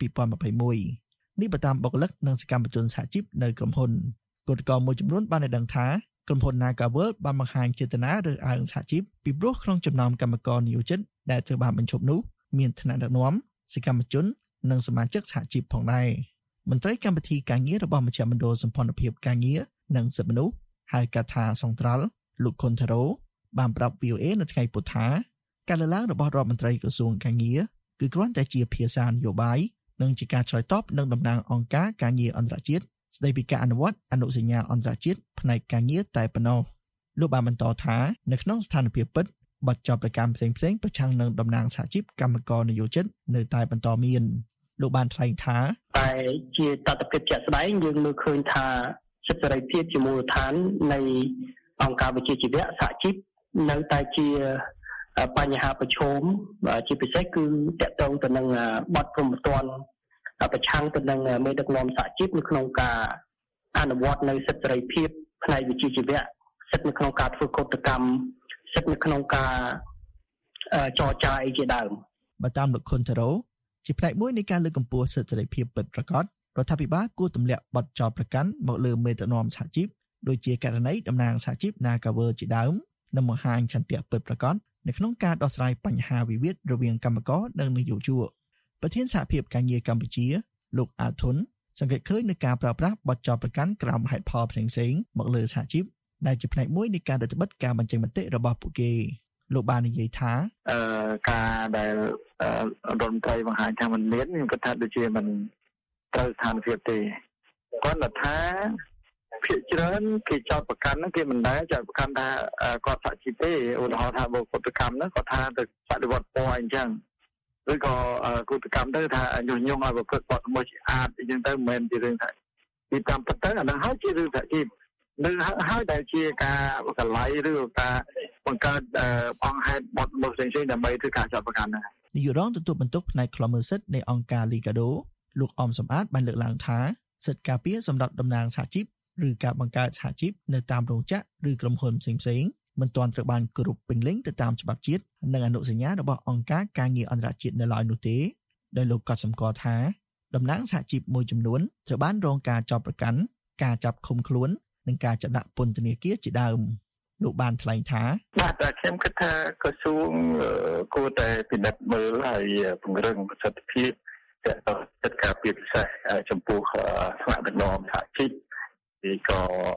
2021នេះបើតាមបុគ្គលិកនិងសកម្មជនសហជីពនៅក្រុមហ៊ុនគឧតកោមួយចំនួនបានឲ្យដឹងថាក្រុមហ៊ុន Nagawal បានបង្ហាញចេតនារើសអើងសហជីពពីព្រោះក្នុងចំណោមកម្មករនិយោជិតដែលត្រូវបានបញ្ឈប់នោះមានថ្នាក់ដឹកនាំសកម្មជននិងសមាជិកសហជីពផងដែរមន្ត្រីកម្មវិធីការងាររបស់មជ្ឈមណ្ឌលសម្ព័ន្ធភាពការងារនិងសិទ្ធិមនុស្សហៅកាត់ថាសង្ត្រាល់លោកខុនថារ៉ូបានប្រាប់ VOA នៅថ្ងៃពុធថាការលើកឡើងរបស់រដ្ឋមន្ត្រីក្រសួងការងារគឺគ្រាន់តែជាភាសានយោបាយនិងជាការឆ្លើយតបនឹងតំណាងអង្គការការងារអន្តរជាតិស្ដីពីការអនុវត្តអនុសញ្ញាអន្តរជាតិផ្នែកការងារតែប៉ុណ្ណោះលោកបានបន្តថានៅក្នុងស្ថានភាពពិតបទចោទប្រកាន់ផ្សេងៗប្រឆាំងនឹងតំណាងសហជីពកម្មករនិយោជិតនៅតែបន្តមានលោកបានថ្លែងថាតែជាតតិភាពជាក់ស្ដែងយើងមើលឃើញថាសិទ្ធិសេរីភាពជាមូលដ្ឋាននៃអង្គការវិជ្ជាជីវៈសហជីពនៅតែជាបញ្ហាប្រឈមជាពិសេសគឺតកតងទៅនឹងបទព្រហ្មទណ្ឌប្រឆាំងទៅនឹងមេដឹកនាំសហជីពនៅក្នុងការអនុវត្តនៅសិទ្ធិសេរីភាពផ្នែកវិជ្ជាជីវៈសិទ្ធិនៅក្នុងការធ្វើកុតកម្មសិទ្ធិនៅក្នុងការចរចាអីជាដើមបើតាមលោកខុនថារ៉ូជាផ្នែកមួយនៃការលើកកម្ពស់សិទ្ធិសេរីភាពពិតប្រាកដរដ្ឋាភិបាលគួរទម្លាក់បទចោទប្រកាន់មកលើមេដឹកនាំសហជីពដូចជាករណីតំណាងសហជីព Nagawal ជាដើមនិងបង្ហាញឆន្ទៈពិតប្រាកដនៅក្នុងការដោះស្រាយបញ្ហាវិវាទរវាងកម្មករនិងនយោជកប្រធានសហភាពការងារកម្ពុជាលោកអាធុនសង្កេតឃើញនឹងការប្រើប្រាស់បទចោទប្រកាន់ក្រោមហេតុផលផ្សេងៗមកលើសហជីពដែលជាផ្នែកមួយនៃការរដ្ឋបិទការបញ្ចេញមតិរបស់ពួកគេលោកបាននិយាយថាការដែលរដ្ឋមន្ត្រីបង្ហាញថាมันមានខ្ញុំគិតថាដូចជាมันត្រូវស្ថានភាពទេគាត់ថាភាគច្រើនគេចោទប្រកាន់ហ្នឹងគេមិនដែលចោទប្រកាន់ថាគាត់សហជីពទេឧទាហរណ៍ថាបុគ្គលកម្មហ្នឹងគាត់ថាទៅបដិវត្តពណ៌អញ្ចឹងឬក៏កុតកម្មទៅថាញុះញង់ឲ្យប្រព្រឹត្តបទល្មើសអាតអញ្ចឹងទៅមិនមែនជារឿងថាពីតាមពិតទៅអាហ្នឹងហើយជារឿងសហជីពនឹងហើយដែលជាការកលៃឬការបង្កើតអង្គហេតុបទល្មើសផ្សេងៗដើម្បីធ្វើការចោទប្រកាន់ហ្នឹងនាយករងទទួលបន្ទុកផ្នែកឃ្លាំមើលសិទ្ធិនៃអង្គការ Liga do លោកអមសំអាតបានលើកឡើងថាសិទ្ធិការពារសម្រាប់តំណាងសហជីពឬការបង្កើតសហជីពនៅតាមរោងចក្រឬក្រុមហ៊ុនផ្សេងៗមិនទាន់ត្រូវបានគោរពពេញលេញទៅតាមច្បាប់ជាតិនិងអនុសញ្ញារបស់អង្គការការងារអន្តរជាតិនៅឡើយនោះទេដោយលោកក៏សម្គាល់ថាតំណាងសហជីពមួយចំនួនត្រូវបានរងការចោទប្រកាន់ការចាប់ឃុំខ្លួននិងការចាត់ដាក់ពន្ធនាគារជាដើមលោកបានថ្លែងថាបាទតែខ្ញុំគិតថាក្រសួងគួរតែពិនិត្យមើលហើយពង្រឹងប្រសិទ្ធភាពទៅសិទ្ធិការពារពិសេសចំពោះថ្នាក់ដឹកនាំសហជីពឬក៏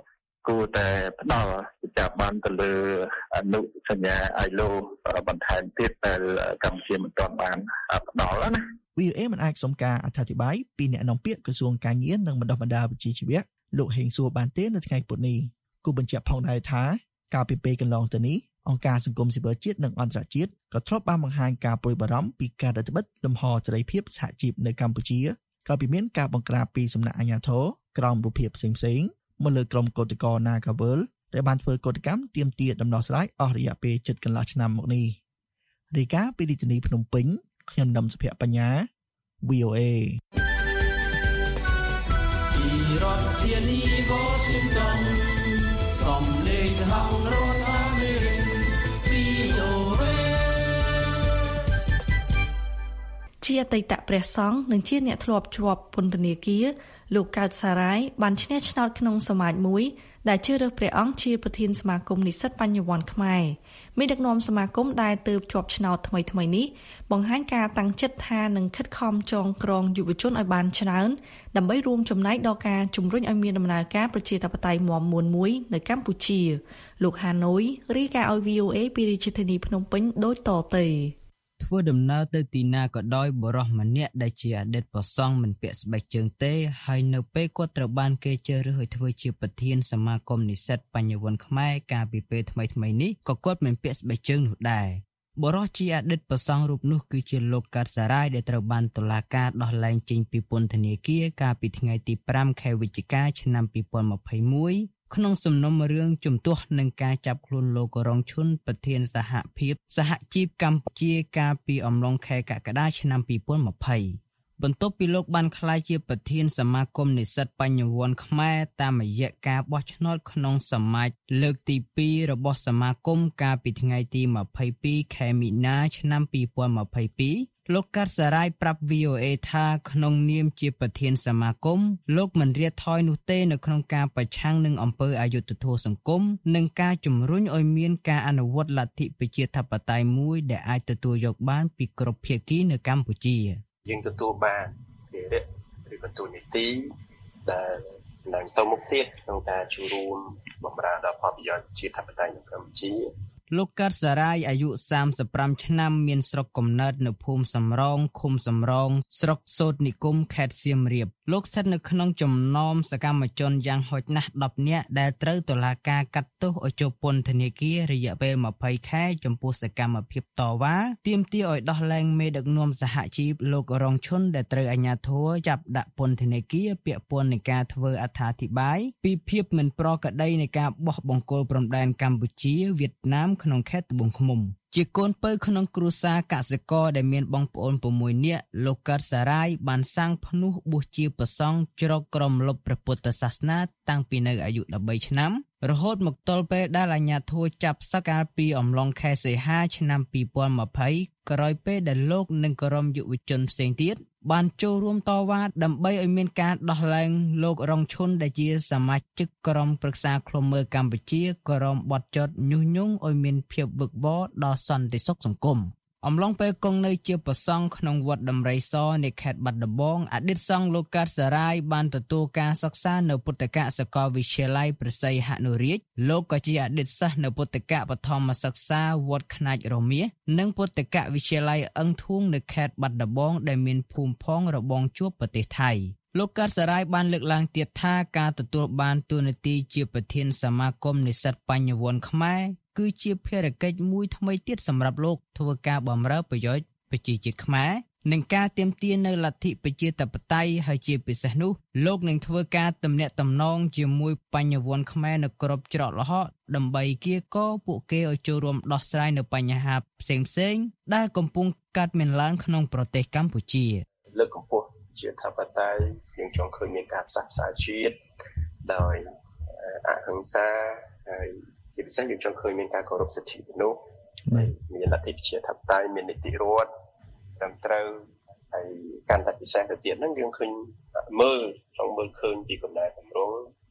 គួរតែផ្ដល់ចាប់បានទៅលើអនុសញ្ញា ILO បន្ថែមទៀតដែលកម្ពុជាមិនទាន់បានផ្ដល់ណា VOA មិនអាចសុំការអធិប្បាយពីអ្នកនាំពាក្យក្រសួងការងារនិងបណ្ដុះបណ្ដាលវិជ្ជាជីវៈលោកហេងសួរបានទេនៅថ្ងៃពុធនេះគូបញ្ជាក់ផងដែរថាកាលពីពេលកន្លងទៅនេះអង្គការសង្គមស៊ីវិលជាតិនិងអន្តរជាតិក៏ធ្លាប់បានបង្ហាញការព្រួយបារម្ភពីការរឹតបន្តឹងលំហសេរីភាពសហជីពនៅកម្ពុជាក្រោយពីមានការបង្ក្រាបពីសំណាក់អាជ្ញាធរក្រោមរូបភាពផ្សេងៗមកលើក្រុមកោតក្រ Nagawal ដែលបានធ្វើកោតកម្មទាមទារដំណោះស្រាយអស់រយៈពេលជិតកន្លះឆ្នាំមកនេះរាយការណ៍ពីរាជធានីភ្នំពេញខ្ញុំនឹមសុភ័ក្របញ្ញា VOA ពីរដ្ឋធានី Washington សំឡេងហៅរដ្ឋអាមេរិក VOA ជាអតីតព្រះសង្ឃនិងជាអ្នកធ្លាប់ជាប់ពន្ធនាគារលោកកើតសារាយបានឈ្នះឆ្នោតក្នុងសមាជមួយដែលជ្រើសរើសព្រះអង្គជាប្រធានសមាគមនិស្សិតបញ្ញវន្តខ្មែរមេដឹកនាំសមាគមដែលទើបជាប់ឆ្នោតថ្មីៗនេះបង្ហាញការតាំងចិត្តថានឹងខិតខំចងក្រងយុវជនឲ្យបានច្រើនដើម្បីរួមចំណែកដល់ការជំរុញឲ្យមានដំណើរការប្រជាធិបតេយ្យមាំមួនមួយនៅកម្ពុជាលោកហាណូយរាយការណ៍ឲ្យ VOA ពីរាជធានីភ្នំពេញដូចតទៅធ្វើដំណើរទៅទីណាក៏ដោយបរិសម្នាក់ដែលជាអតីតព្រះសង្ឃមិនពាក់ស្បែកជើងទេហើយនៅពេលគាត់ត្រូវបានគេជ្រើសរើសឲ្យធ្វើជាប្រធានសមាគមនិស្សិតបញ្ញវន្តខ្មែរកាលពីពេលថ្មីៗនេះក៏គាត់មិនពាក់ស្បែកជើងនោះដែរបរិសជាអតីតព្រះសង្ឃរូបនោះគឺជាលោកកើតសារាយដែលត្រូវបានតុលាការដោះលែងចេញពីពន្ធនាគារកាលពីថ្ងៃទី5ខែវិច្ឆិកាឆ្នាំ2021ក្នុងសំណុំរឿងជំទាស់នឹងការចាប់ខ្លួនលោករងឈុនប្រធានសហភាពសហជីពកម្ពុជាកាលពីអំឡុងខែកក្កដាឆ្នាំ2020បន្ទាប់ពីលោកបានក្លាយជាប្រធានសមាគមនិស្សិតបញ្ញវន្តខ្មែរតាមរយៈការបោះឆ្នោតក្នុងសមាជលើកទី2របស់សមាគមកាលពីថ្ងៃទី22ខែមីនាឆ្នាំ2022លោកកើតសារាយប្រាប់ VOA ថាក្នុងនាមជាប្រធានសមាគមលោកមិនរៀតថយនោះទេនៅក្នុងការប្រឆាំងនឹងអំពើអយុត្តិធម៌សង្គមនិងការជំរុញឲ្យមានការអនុវត្តលទ្ធិប្រជាធិបតេយ្យមួយដែលអាចទទួលយកបានពីគ្រប់ភាគីនៅកម្ពុជាយើងទទួលបានភារៈឬបន្ទូលនីតិដែលនឹងទៅមុខទៀតក្នុងការចូលរួមបម្រើដល់ផលប្រយោជន៍ជាតិធិបតេយ្យនៅកម្ពុជាលោកកើតសារាយអាយុ35ឆ្នាំមានស្រុកកំណើតនៅភូមិសំរងឃុំសំរងស្រុកសូត្រនិគមខេត្តសៀមរាបលោកស្ថិតនៅក្នុងចំណោមសកម្មជនយ៉ាងហោចណាស់10នាក់ដែលត្រូវតុលាការកាត់ទោសឲ្យជាប់ពន្ធនាគាររយៈពេល20ខែចំពោះសកម្មភាពតវ៉ាទាមទារឲ្យដោះលែងមេដឹកនាំសហជីពលោករងឈុនដែលត្រូវអាជ្ញាធរចាប់ដាក់ពន្ធនាគារពាក់ព័ន្ធនឹងការធ្វើអត្ថាធិប្បាយពីភាពមិនប្រក្រតីនៃការបោះបង្គោលព្រំដែនកម្ពុជាវៀតណាមក្នុងខេត្តត្បូងឃ្មុំជាកូនពៅក្នុងគ្រួសារកសិករដែលមានបងប្អូន6នាក់លោកកើតសារាយបានសាងផ្នួសបួសជាព្រះសង្ឃជ្រកក្រមលុបព្រះពុទ្ធសាសនាតាំងពីនៅអាយុ13ឆ្នាំរហូតមកទល់ពេលដែលអាជ្ញាធរចាប់សកាលពីអំឡុងខែសីហាឆ្នាំ2020ក្រោយពេលដែលលោកនិងក្រុមយុវជនផ្សេងទៀតបានចូលរួមតវ៉ាដើម្បីឲ្យមានការដោះលែងលោករងឈុនដែលជាសមាជិកក្រុមប្រឹក្សាឃ្លាំមើលកម្ពុជាក្រុមបទចោទញុះញង់ឲ្យមានភាពវឹកវរដល់សន្តិសុខសង្គមអំឡុងពេលគង់នៅជាព្រះសង្ឃក្នុងវត្តដំរីសនៃខេត្តបាត់ដំបងអតីតសង្ឃលោកកើតសារាយបានទទួលការសិក្សានៅពុទ្ធិកសាកលវិទ្យាល័យព្រះសីហនុរាជលោកក៏ជាអតីតសិស្សនៅពុទ្ធិកបឋមសិក្សាវត្តខ្នាចរមាសនិងពុទ្ធិកវិទ្យាល័យអឹងធួងនៅខេត្តបាត់ដំបងដែលមានភូមិផងរបងជួបប្រទេសថៃលោកកើតសារាយបានលើកឡើងទៀតថាការទទួលបានតួនាទីជាប្រធានសមាគមនិស្សិតបញ្ញវន្តខ្មែរគឺជាភារកិច្ចមួយថ្មីទៀតសម្រាប់លោកធ្វើការបម្រើប្រយោជន៍ប្រជាជាតិខ្មែរនិងការទាមទារនៅលទ្ធិប្រជាធិបតេយ្យហើយជាពិសេសនោះលោកនឹងធ្វើការទំនាក់ទំនងជាមួយបញ្ញវន្តខ្មែរនៅគ្រប់ច្រកល្ហកដើម្បីកៀរគរពួកគេឲ្យចូលរួមដោះស្រាយនៅបញ្ហាផ្សេងៗដែលកំពុងកើតមានឡើងក្នុងប្រទេសកម្ពុជាលើកកម្ពស់ជាធិបតេយ្យយើងចង់ឃើញមានការផ្សះផ្សាជាតិដោយអហិង្សាហើយជាពិសេសយើងចង់ឃើញមានការគោរពសិទ្ធិមនុស្សមានលទ្ធិប្រជាធិបតេយ្យមាននីតិរដ្ឋត្រឹមត្រូវហើយកាន់តែពិសេសទៅទៀតហ្នឹងយើងឃើញមើលឃើញពីកំណែតម្រង់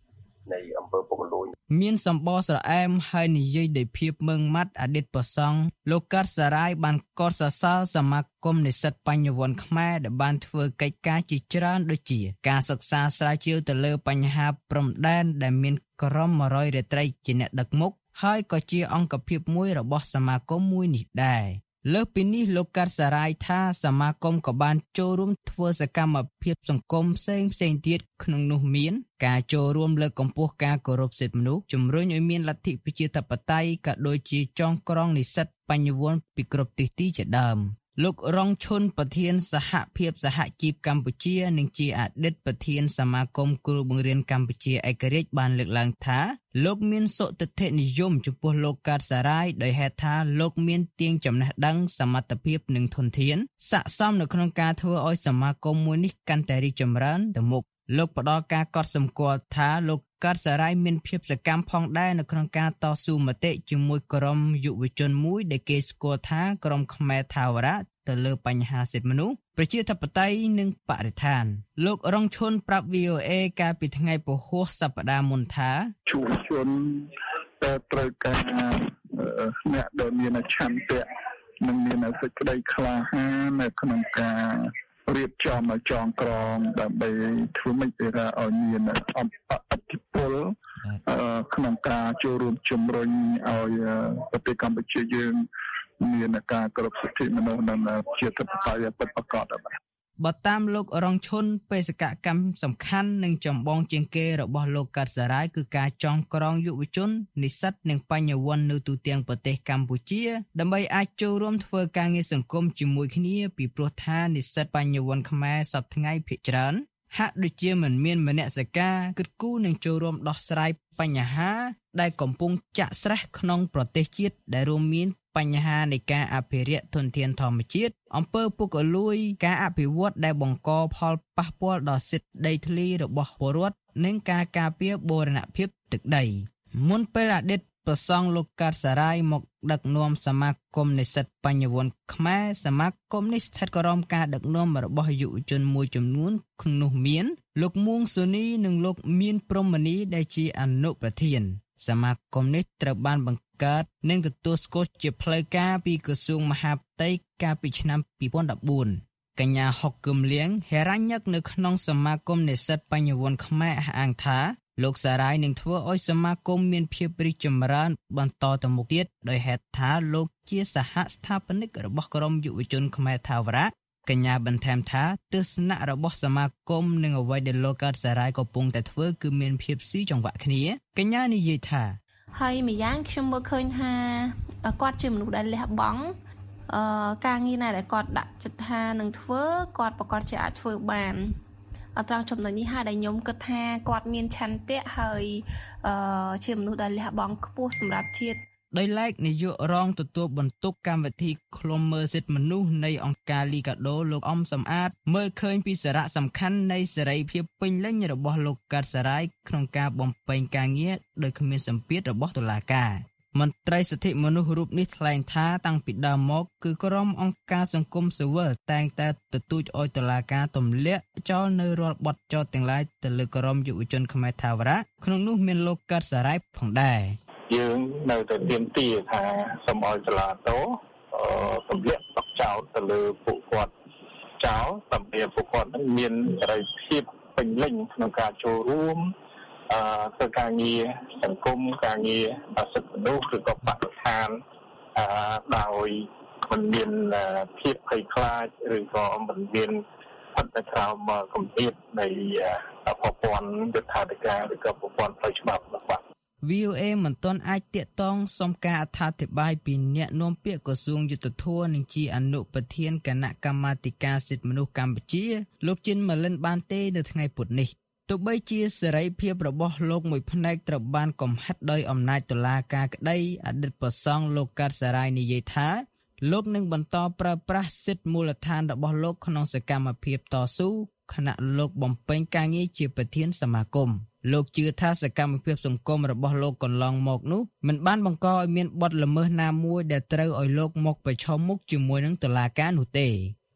នៃអំពើពុករលួយមានសម្បរស្រអែមហើយនិយាយដោយភាពម៉ឺងម៉ាត់អតីតប្រសង់លោកកើតសារាយបានកោតសរសើរសមាគមនិស្សិតបញ្ញវន្តខ្មែរដែលបានធ្វើកិច្ចការជាច្រើនដូចជាការសិក្សាស្រាវជ្រាវទៅលើបញ្ហាព្រំដែនដែលមានក្រុម100រាត្រីជាអ្នកដឹកមុខហើយក៏ជាអង្គភាពមួយរបស់សមាគមមួយនេះដែរលើសពីនេះលោកកើតសារាយថាសមាគមក៏បានចូលរួមធ្វើសកម្មភាពសង្គមផ្សេងទៀតក្នុងនោះមានការចូលរួមលើកកម្ពស់ការគោរពសិទ្ធិមនុស្សជំរុញឲ្យមានលទ្ធិប្រជាធិបតេយ្យក៏ដូចជាចងក្រងនិស្សិតបញ្ញវន្តពីគ្រប់ទិសទីជាដើមលោករងឈុនប្រធានសហភាពសហជីពកម្ពុជានិងជាអតីតប្រធានសមាគមគ្រូបង្រៀនកម្ពុជាឯករាជ្យបានលើកឡើងថាលោកមានសុទិដ្ឋិនិយមចំពោះលោកកើតសារាយដោយហេតុថាលោកមានទាញចំណេះដឹងសមត្ថភាពនិងធនធានស័ក្តិសមនៅក្នុងការធ្វើឲ្យសមាគមមួយនេះកាន់តែរីកចម្រើនទៅមុខលោកផ្ដល់ការកត់សម្គាល់ថាលោកកើតសារាយមានភាពសកម្មផងដែរនៅក្នុងការតស៊ូមតិជាមួយក្រុមយុវជនមួយដែលគេស្គាល់ថាក្រុមខ្មែរថាវរៈទៅលើបញ្ហាសិទ្ធិមនុស្សប្រជាធិបតេយ្យនិងបរិស្ថានលោករងឈុនប្រាប់ VOA កាលពីថ្ងៃពហុសប្តាហ៍មុនថាយុវជនត្រូវការអ្នកដែលមានឆន្ទៈនិងមានសេចក្តីក្លាហាននៅក្នុងការរៀបចំឲ្យចងក្រងដើម្បីធ្វើម៉េចទៅឲ្យមានអធិពលក្នុងការចូលរួមជំរុញឲ្យប្រទេសកម្ពុជាយើងមានការគោរពសិទ្ធិមនុស្សនិងជាធិបតេយ្យពិតប្រាកដដែរបើតាមលោករងឈុនបេសកកម្មសំខាន់និងចម្បងជាងគេរបស់លោកកើតសារាយគឺការចងក្រងយុវជននិស្សិតនិងបញ្ញវន្តនៅទូទាំងប្រទេសកម្ពុជាដើម្បីអាចចូលរួមធ្វើការងារសង្គមជាមួយគ្នាពីព្រោះថានិស្សិតបញ្ញវន្តខ្មែរសប្តាហ៍ថ្ងៃភាគច្រើនហាក់ដូចជាមិនមានមនសិការគិតគូរនឹងចូលរួមដោះស្រាយបញ្ហាដែលកំពុងចាក់ស្រេះក្នុងប្រទេសជាតិដែលរួមមានបញ្ហានៃការអភិរក្សធនធានធម្មជាតិអំពើពុករលួយការអភិវឌ្ឍដែលបង្កផលប៉ះពាល់ដល់សិទ្ធិដីធ្លីរបស់ពលរដ្ឋនិងការការពារបូរណភាពទឹកដីមុនពេលអតីតប្រសង់លោកកើតសារាយមកដឹកនាំសមាគមនិស្សិតបញ្ញវន្តខ្មែរសមាគមនេះស្ថិតក្រោមការដឹកនាំរបស់យុវជនមួយចំនួនក្នុងនោះមានលោកមួងសូនីនិងលោកមានព្រហ្មនីដែលជាអនុប្រធានសមាគមនេះត្រូវបានបង្កើតនិងទទួលស្គាល់ជាផ្លូវការពីក្រសួងមហាផ្ទៃកាលពីឆ្នាំ2014កញ្ញាហុកគឹមលៀងហេរ៉ាញឹកនៅក្នុងសមាគមនិស្សិតបញ្ញវន្តខ្មែរអះអាងថាលោកសារាយនឹងធ្វើឲ្យសមាគមមានភាពរីកចម្រើនបន្តទៅមុខទៀតដោយហេតុថាលោកជាសហស្ថាបនិករបស់ក្រុមយុវជនខ្មែរថាវរៈកញ្ញាបន្ថែមថាទស្សនៈរបស់សមាគមនិងអ្វីដែលលោកកើតសារាយកំពុងតែធ្វើគឺមានភាពស៊ីចង្វាក់គ្នាកញ្ញានិយាយថាហើយម្យ៉ាងខ្ញុំមើលឃើញថាគាត់ជាមនុស្សដែលលះបង់ការងារណាដែលគាត់ដាក់ចិត្តថានឹងធ្វើគាត់ប្រកាសជាអាចធ្វើបានត្រង់ចំណុចនេះហើយដែលខ្ញុំគិតថាគាត់មានឆន្ទៈហើយជាមនុស្សដែលលះបង់ខ្ពស់សម្រាប់ជាតិដោយឡែកនាយករងទទួលបន្ទុកកម្មវិធីឃ្លាំមើលសិទ្ធិមនុស្សនៃអង្គការលីកាដូលោកអំសំអាតមើលឃើញពីសារៈសំខាន់នៃសេរីភាពពេញលេញរបស់លោកកើតសារាយក្នុងការបំពេញការងារដោយគ្មានសម្ពាធរបស់តុលាការមន្ត្រីសិទ្ធិមនុស្សរូបនេះថ្លែងថាតាំងពីដើមមកគឺក្រុមអង្គការសង្គមស៊ីវិលតែងតែទទូចឲ្យតុលាការទម្លាក់ចោលនៅរាល់បទចោទទាំងឡាយទៅលើក្រុមយុវជនខ្មែរថាវរៈក្នុងនោះមានលោកកើតសារាយផងដែរយើងនៅតែទាមទារថាសូមឲ្យតុលាការទម្លាក់បទចោទទៅលើពួកគាត់ចោលដើម្បីពួកគាត់នឹងមានសេរីភាពពេញលេញក្នុងការចូលរួមធ្វើការងារសង្គមការងារសិទ្ធិមនុស្សឬក៏បរិស្ថានដោយមិនមានភាពភ័យខ្លាចឬក៏មិនមានស្ថិតនៅក្រោមគំនិតនៃប្រព័ន្ធយុត្ថាធិការឬក៏ប្រព័ន្ធផ្លូវច្បាប់របស់ VOA មិនទាន់អាចតាកតងសុំការអត្ថាធិប្បាយពីអ្នកនាំពាក្យក្រសួងយុទ្ធភ័ពនិងជាអនុប្រធានគណៈកម្មាធិការសិទ្ធិមនុស្សកម្ពុជាលោកជិនម៉ាលិនបានទេនៅថ្ងៃពុធនេះទោះបីជាសេរីភាពរបស់លោកមួយផ្នែកត្រូវបានកំហិតដោយអំណាចតុលាការក្តីអតីតប្រសង់លោកកើតសារាយនិយាយថាលោកនឹងបន្តប្រើប្រាស់សិទ្ធិមូលដ្ឋានរបស់លោកក្នុងសកម្មភាពតស៊ូខណៈលោកបំពេញការងារជាប្រធានសមាគមលោកជឿថាសកម្មភាពសង្គមរបស់លោកកន្លងមកនោះមិនបានបង្កឲ្យមានបទល្មើសណាមួយដែលត្រូវឲ្យលោកមកប្រឈមមុខជាមួយនឹងតុលាការនោះទេ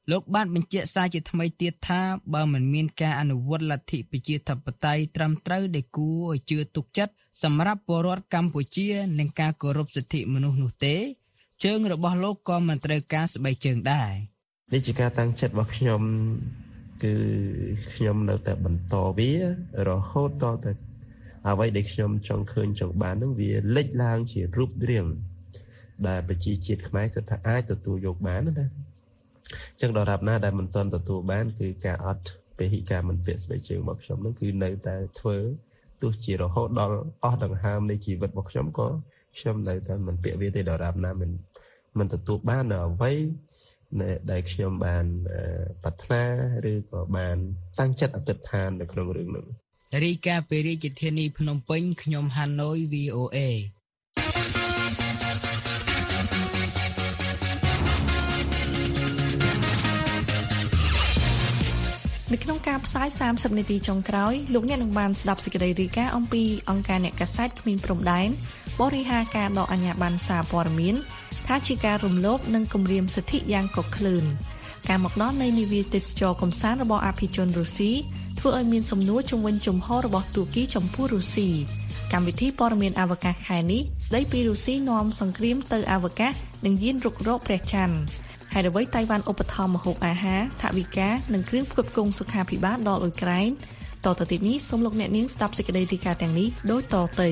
លោកបានបញ្ជាក់សារជាថ្មីទៀតថាបើមិនមានការអនុវត្តលទ្ធិប្រជាធិបតេយ្យត្រឹមត្រូវដែលគួរឲ្យជឿទុកចិត្តសម្រាប់ពលរដ្ឋកម្ពុជានិងការគោរពសិទ្ធិមនុស្សនោះទេជើងរបស់លោកក៏មិនត្រូវការស្បែកជើងដែរនេះជាការតាំងចិត្តរបស់ខ្ញុំគឺខ្ញុំនៅតែបន្តវារហូតដល់តែអ្វីដែលខ្ញុំចង់ឃើញចង់បាននឹងវាលេចឡើងជារូបរាងដែលប្រជាជាតិខ្មែរគឺថាអាចទទួលយកបានណាចឹងដល់រាប់ណាដែលមិនទាន់ទទួលបានគឺការអត់ពហិការមិនពាក់ស្បែកជើងរបស់ខ្ញុំនឹងគឺនៅតែធ្វើទោះជារហូតដល់អស់ដង្ហើមនៃជីវិតរបស់ខ្ញុំក៏ខ្ញុំនៅតែមិនពាក់វាទេដល់រាប់ណាមិនទទួលបាននៅអ្វីដែលខ្ញុំបានប្រាថ្នាឬក៏បានតាំងចិត្តអធិដ្ឋាននៅក្នុងរឿងនោះរីកាពីរាជធានីភ្នំពេញខ្ញុំហាណូយ VOA នៅក្នុងការផ្សាយ30នាទីចុងក្រោយលោកអ្នកនឹងបានស្ដាប់សេចក្តីរាយការណ៍អំពីអង្គការអ្នកកាសែតគ្មានព្រំដែនបរិហារការដកអាជ្ញាប័ណ្ណសារព័ត៌មានថាជាការរំលោភនិងគំរាមសិទ្ធិយ៉ាងកក្លឿនការមកដល់នៃនាវាទេសចរកំសាន្តរបស់អភិជនរុស្ស៊ីធ្វើឲ្យមានសំណួរជុំវិញជំហររបស់ទួរគីចំពោះរុស្ស៊ីកម្មវិធីព័ត៌មានអវកាសខែនេះស្ដីពីរុស្ស៊ីនាំសង្គ្រាមទៅអវកាសនិងយានរុករកព្រះច័ន្ទហើយអ្វីតៃវ៉ាន់ឧបត្ថម្ភម្ហូបអាហារថវិកានិងគ្រឿងផ្គត់ផ្គង់សុខាភិបាលដល់អ៊ុយក្រែនតទៅទៀតនេះសូមលោកអ្នកនាងស្ដាប់សេចក្តីរាយការណ៍ទាំងនេះដូចតទៅ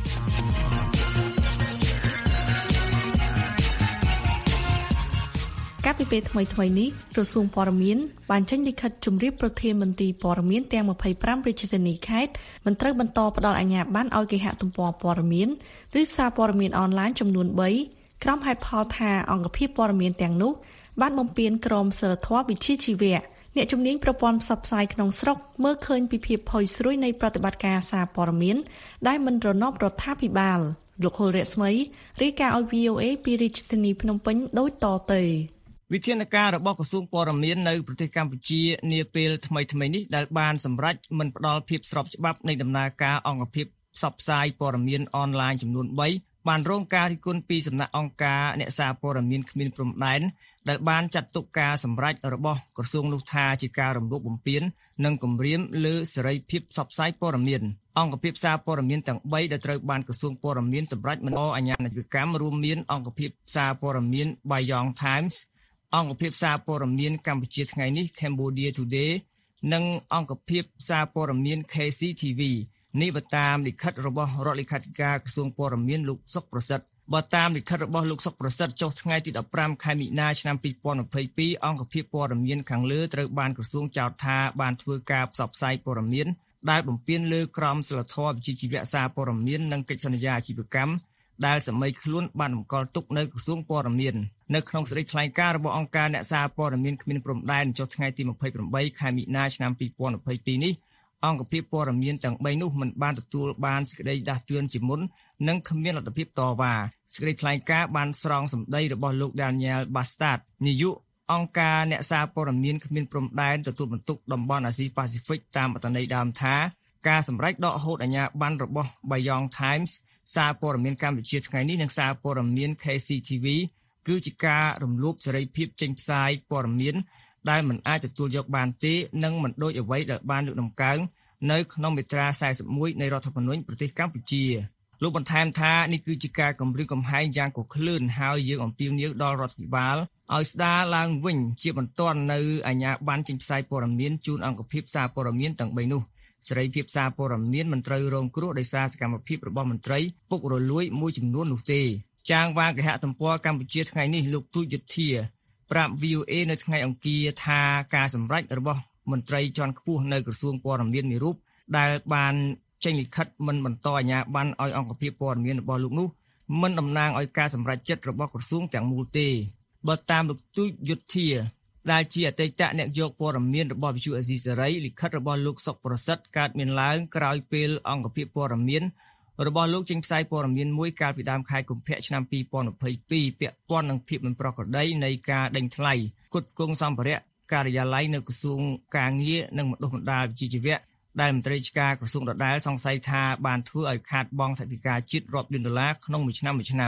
កាលពីពេលថ្មីៗនេះក្រសួងព័ត៌មានបានចេញលិខិតជម្រាបប្រធានមន្ត្រីព័ត៌មានទាំង25រាជធានីខេត្តមិនត្រូវបន្តផ្ដល់អាជ្ញាប័ណ្ណឲ្យគេហទំព័រព័ត៌មានឬសារព័ត៌មានអនឡាញចំនួន3ក្រុមហេតុផលថាអង្គភាពព័ត៌មានទាំងនោះបានបំពានក្រមសីលធម៌វិជ្ជាជីវៈអ្នកជំនាញប្រព័ន្ធផ្សព្វផ្សាយក្នុងស្រុកមើលឃើញពីភាពផុយស្រួយនៃប្រតិបត្តិការសារព័ត៌មានដែលមិនរណបរដ្ឋាភិបាលលោកហុលរស្មីរាយការណ៍ឲ្យ VOA ពីរាជធានីភ្នំពេញដូចតទៅវិធានការរបស់ក្រសួងព័ត៌មាននៅប្រទេសកម្ពុជានាពេលថ្មីៗនេះដែលបានសម្រេចមិនផ្ដល់ភាពស្របច្បាប់នៃដំណើរការអង្គភាពផ្សព្វផ្សាយព័ត៌មានអនឡាញចំនួន3បានរងការរិះគន់ពីសំណាក់អង្គការអ្នកសារព័ត៌មានគ្មានព្រំដែនដែលបានចាត់ទុកការសម្រេចរបស់ក្រសួងនោះថាជាការរំលោភបំពាននិងគំរាមលើសេរីភាពផ្សព្វផ្សាយព័ត៌មានអង្គភាពសារព័ត៌មានទាំង3ដែលត្រូវបានក្រសួងព័ត៌មានសម្រេចមិនអនុញ្ញាតអាជីវកម្មរួមមានអង្គភាពសារព័ត៌មាន Bayong Times អង្គភាពសារព័ត៌មានកម្ពុជាថ្ងៃនេះ Cambodia Today និងអង្គភាពសារព័ត៌មាន KCTV នេះបើតាមលិខិតរបស់រដ្ឋលេខាធិការក្រសួងព័ត៌មានលោកសុកប្រសិទ្ធបើតាមលិខិតរបស់លោកសុកប្រសិទ្ធចុះថ្ងៃទី15ខែមិនិនាឆ្នាំ2022អង្គភាពព័ត៌មានខាងលើត្រូវបានក្រសួងចោទថាបានធ្វើការផ្សព្វផ្សាយព័ត៌មានដែលបំពានលើក្រមសីលធម៌វិជ្ជាជីវៈសារព័ត៌មាននិងកិច្ចសន្យាអាជីវកម្មដែលសម័យខ្លួនបានបង្កល់ទុកនៅក្រសួងព័ត៌មាននៅក្នុងសេចក្តីថ្លែងការណ៍របស់អង្គការអ្នកសារព័ត៌មានគ្មានព្រំដែនចុះថ្ងៃទី28ខែមិនិនាឆ្នាំ2022នេះអង្គភាពព័ត៌មានទាំង3នោះមិនបានទទួលបានសេចក្តីដាស់តឿនជាមុននិងគ្មានលទ្ធភាពតវ៉ាសេចក្តីថ្លែងការណ៍បានស្រង់សម្ដីរបស់លោក Daniel Bastard នាយកអង្គការអ្នកសារព័ត៌មានគ្មានព្រំដែនទទួលបន្ទុកតំបន់អាស៊ីប៉ាស៊ីហ្វិកតាមអត្ថន័យដើមថាការសម្រេចដកហូតអាជ្ញាប័ណ្ណរបស់ Bayong Times សារព័ត៌មានកម្ពុជាថ្ងៃនេះនិងសារព័ត៌មាន KCTV គឺជាការរំលោភសេរីភាពចេញផ្សាយព័ត៌មានដែលមិនអាចទទួលយកបានទេនិងមិនដូចអ្វីដែលបានលើកតម្កើងនៅក្នុងមាត្រា41នៃរដ្ឋធម្មនុញ្ញប្រទេសកម្ពុជាលោកបន្ថែមថានេះគឺជាការគំរាមកំហែងយ៉ាងកក្លឿនហើយយើងអំពាវនាវដល់រដ្ឋាភិបាលឲ្យស្ដារឡើងវិញជាបន្ទាន់នៅអាជ្ញាប័ណ្ណចេញផ្សាយព័ត៌មានជូនអង្គភាពសារព័ត៌មានទាំង3នោះសេរីភាពសារព័ត៌មានមិនត្រូវរងគ្រោះដោយសារសកម្មភាពរបស់មន្ត្រីពុករលួយមួយចំនួននោះទេចាងវាងគេហទំព័រកម្ពុជាថ្ងៃនេះលោកទូចយុទ្ធាប្រាប់ VOA នៅថ្ងៃអង្គារថាការសម្រេចរបស់មន្ត្រីជាន់ខ្ពស់នៅក្រសួងព័ត៌មានមួយរូបដែលបានចេញលិខិតមិនបន្តអាជ្ញាប័ណ្ណឲ្យអង្គភាពព័ត៌មានរបស់លោកនោះមិនតំណាងឲ្យការសម្រេចចិត្តរបស់ក្រសួងទាំងមូលទេបើតាមលោកទូចយុទ្ធាដែលជាអតីតអ្នកយកព័ត៌មានរបស់វិទ្យុអាស៊ីសេរីលិខិតរបស់លោកសុកប្រសិទ្ធកើតមានឡើងក្រោយពេលអង្គភាពព័ត៌មានរបស់លោកចេញផ្សាយព័ត៌មានមួយកាលពីដើមខែកុម្ភៈឆ្នាំ2022ពាក់ព័ន្ធនឹងភាពមិនប្រក្រតីនៃការដេញថ្លៃផ្គត់ផ្គង់សម្ភារៈការិយាល័យនៅក្រសួងការងារនិងបណ្ដុះបណ្ដាលវិជ្ជាជីវៈដែលមន្ត្រីឆ្ការក្រសួងដដែលសង្ស័យថាបានធ្វើឲ្យខាតបង់ថវិកាជាតិរាប់លានដុល្លារក្នុងមួយឆ្នាំ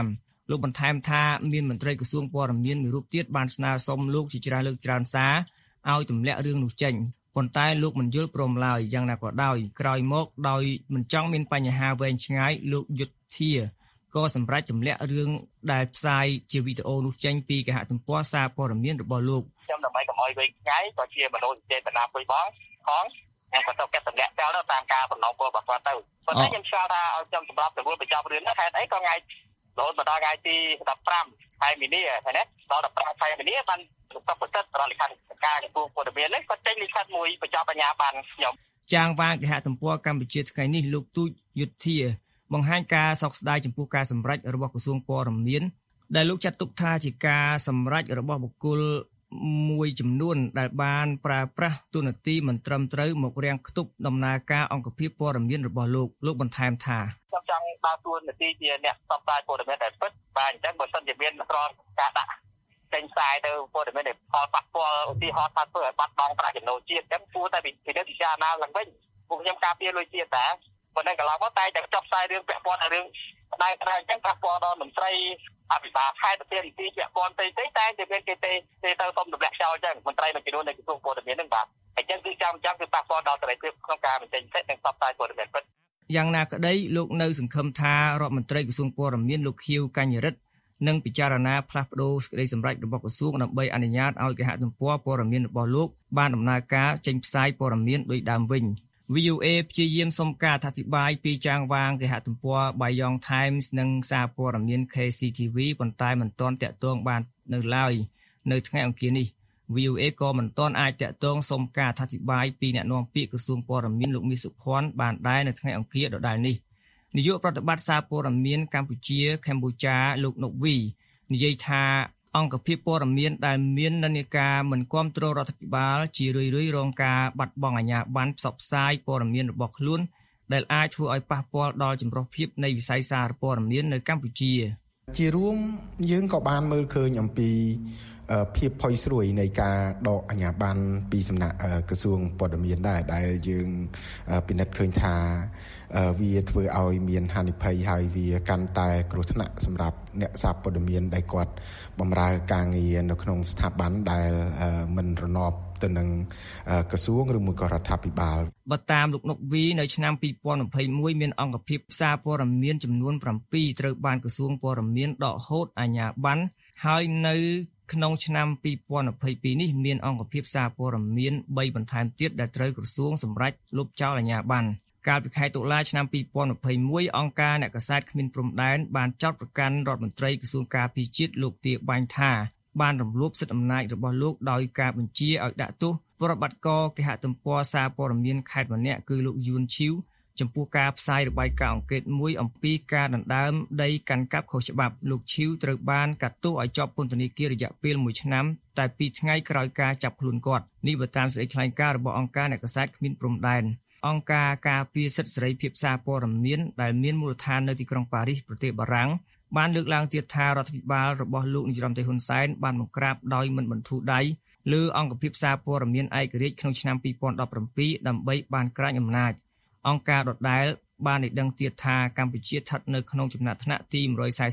លោកបន្ថែមថាមានមន្ត្រីក្រសួងព័ត៌មានមួយរូបទៀតបានស្នើសុំលោកជាច្រើនលើកច្រើនសារឲ្យទម្លាក់រឿងនោះចេញប៉ុន្តែលោកមិនយល់ព្រមឡើយយ៉ាងណាក៏ដោយក្រោយមកដោយមិនចង់មានបញ្ហាវែងឆ្ងាយលោកយុទ្ធាក៏សម្រេចទម្លាក់រឿងដែលផ្សាយជាវីដេអូនោះចេញពីគេហទំព័រសារព័ត៌មានរបស់លោកខ្ញុំដើម្បីកុំឲ្យវែងឆ្ងាយក៏ជាមនោសញ្ចេតនាពុយបងផងខ្ញុំក៏ទៅកាត់ទម្លាក់ចោលតាមការបំណងពលរបស់គាត់ទៅប៉ុន្តែខ្ញុំឆ្លល់ថាឲ្យខ្ញុំសម្រាប់ទៅបញ្ចប់រឿងនេះហេតុអីក៏ថ្ងៃរហូតមកដល់ថ្ងៃទី15ខែមីនាឃើញទេដល់15ខែមីនាបានលោកប្រសិទ្ធរដ្ឋលេខាធិការក្រសួងព័ត៌មាននេះគាត់ចេញលិខិតមួយបញ្ចប់អាជ្ញាប័ណ្ណខ្ញុំចាងវាងគេហទំព័រកម្ពុជាថ្ងៃនេះលោកទូចយុទ្ធាបង្ហាញការសោកស្ដាយចំពោះការសម្រេចរបស់ក្រសួងព័ត៌មានដែលលោកចាត់ទុកថាជាការសម្រេចរបស់បុគ្គលមួយចំនួនដែលបានប្រើប្រាស់ទូនាទីមិនត្រឹមត្រូវមករាំងខ្ទប់ដំណើរការអង្គភាពព័ត៌មានរបស់លោកបន្ថែមថាខ្ញុំចង់ដើរតួនាទីជាអ្នកផ្សព្វផ្សាយព័ត៌មានដែលពិតបាទអញ្ចឹងបើសិនជាមានការដាក់ចេញផ្សាយទៅព័ត៌មានដែលផលប៉ះពាល់ឧទាហរណ៍ថាធ្វើឲ្យបាត់បង់ប្រាក់ចំណូលជាតិអញ្ចឹងគួរតែពិនិត្យពិចារណាឡើងវិញពួកខ្ញុំការពារលុយជាតិតែប៉ុន្តែកន្លងមកតែចុះផ្សាយរឿងពាក់ព័ន្ធនឹងរឿងដែលអញ្ចឹងប៉ះពាល់ដល់មន្ត្រីអភិបាលខេត្តប្រទេសទីពាក់ព័ន្ធតែជាមានគេទេទៅសុំទម្លាក់ចោលអញ្ចឹងមន្ត្រីមួយចំនួននៃក្រសួងព័ត៌មានហ្នឹងបាទអញ្ចឹងគឺចាំគឺប៉ះពាល់ដល់សេរីភាពក្នុងការបញ្ចេញមតិនិងផ្សព្វផ្សាយព័ត៌មានពិតយ៉ាងណាក្តីលោកនៅសង្ឃឹមថារដ្ឋមន្ត្រីក្រសួងព័ត៌មានលោកខៀវកញ្ញរិទ្ធនឹងពិចារណាផ្លាស់ប្តូរសេចក្តីសម្រេចរបស់ក្រសួងដើម្បីអនុញ្ញាតឲ្យគេហទំព័រព័ត៌មានរបស់លោកបានដំណើរការចេញផ្សាយព័ត៌មានដូចដើមវិញVOA ព្យាយាមសុំការអធិប្បាយពីចាងវាងគេហទំព័រ Bayong Times និងសារព័ត៌មាន KCTV ប៉ុន្តែមិនទាន់តាក់ទងបាននៅឡើយនៅថ្ងៃអង្គារនេះ VOA ក៏មិនទាន់អាចតាក់ទងសុំការអធិប្បាយពីអ្នកនាំពាក្យក្រសួងព័ត៌មានលោកមាសសុភ័ណ្ឌបានដែរនៅថ្ងៃអង្គារដដែលនេះនាយកប្រតិបត្តិសារព័ត៌មានកម្ពុជាកម្ពុជាលោកនុកវីនិយាយថាអង្គភាពព័ត៌មានដែលមាននិន្នាការមិនគ្រប់គ្រងរដ្ឋាភិបាលជារឿយៗរងការបាត់បង់អាជ្ញាប័ណ្ណផ្សព្វផ្សាយព័ត៌មានរបស់ខ្លួនដែលអាចធ្វើឲ្យប៉ះពាល់ដល់ចម្រុះភាពនៃវិស័យសារព័ត៌មាននៅកម្ពុជាជារួមយើងក៏បានមើលឃើញអំពីភាពផុយស្រួយនៃការដកអាជ្ញាប័ណ្ណពីសំណាក់ក្រសួងព័ត៌មានដែរដែលយើងពិនិត្យឃើញថាវាធ្វើឲ្យមានហានិភ័យហើយវាកាន់តែគ្រោះថ្នាក់សម្រាប់អ្នកសារព័ត៌មានដែលគាត់បម្រើការងារនៅក្នុងស្ថាប័នដែលមិនរណបទៅនឹងក្រសួងឬមួយក៏រដ្ឋាភិបាលបើតាមលោកនុកវីនៅឆ្នាំ2021មានអង្គភាពសារព័ត៌មានចំនួន7ត្រូវបានក្រសួងព័ត៌មានដកហូតអាជ្ញាប័ណ្ណហើយនៅក្នុងឆ្នាំ2022នេះមានអង្គភាពសារព័ត៌មាន3បន្ថែមទៀតដែលត្រូវក្រសួងសម្រេចលុបចោលអាជ្ញាប័ណ្ណកាលពីខែតុលាឆ្នាំ2021អង្គការអ្នកកាសែតគ្មានព្រំដែនបានចោទប្រកាន់រដ្ឋមន្ត្រីក្រសួងការពារជាតិលោកទាបាញ់ថាបានរំលោភសិទ្ធិអំណាចរបស់លោកដោយការបញ្ជាឲ្យដាក់ទោសប្រតិបត្តិការគេហទំព័រសារព័ត៌មានខេត្តម្នាក់គឺលោកយួនឈីវចំពោះការផ្សាយរបាយការណ៍អង្កេតមួយអំពីការដណ្ដើមដីកាន់កាប់ខុសច្បាប់លោកឈីវត្រូវបានកាត់ទោសឲ្យជាប់ពន្ធនាគាររយៈពេល1ឆ្នាំតែ2ថ្ងៃក្រោយការចាប់ខ្លួនគាត់នេះបើតាមសេចក្តីថ្លែងការណ៍របស់អង្គការអ្នកកាសែតគ្មានព្រំដែនអង្គការការពារសិទ្ធិសេរីភាពសារព័ត៌មានដែលមានមូលដ្ឋាននៅទីក្រុងប៉ារីសប្រទេសបារាំងបានលើកឡើងទៀតថារដ្ឋាភិបាលរបស់លោកនាយរដ្ឋមន្ត្រីហ៊ុនសែនបានបង្ក្រាបដោយមិនបន្ធូរដៃលើអង្គភាពសារព័ត៌មានឯករាជ្យក្នុងឆ្នាំ2017ដើម្បីបានក្រាញអំណាចអង្គការដដែលបានឲ្យដឹងទៀតថាកម្ពុជាស្ថិតនៅក្នុងចំណាត់ថ្នាក់ទី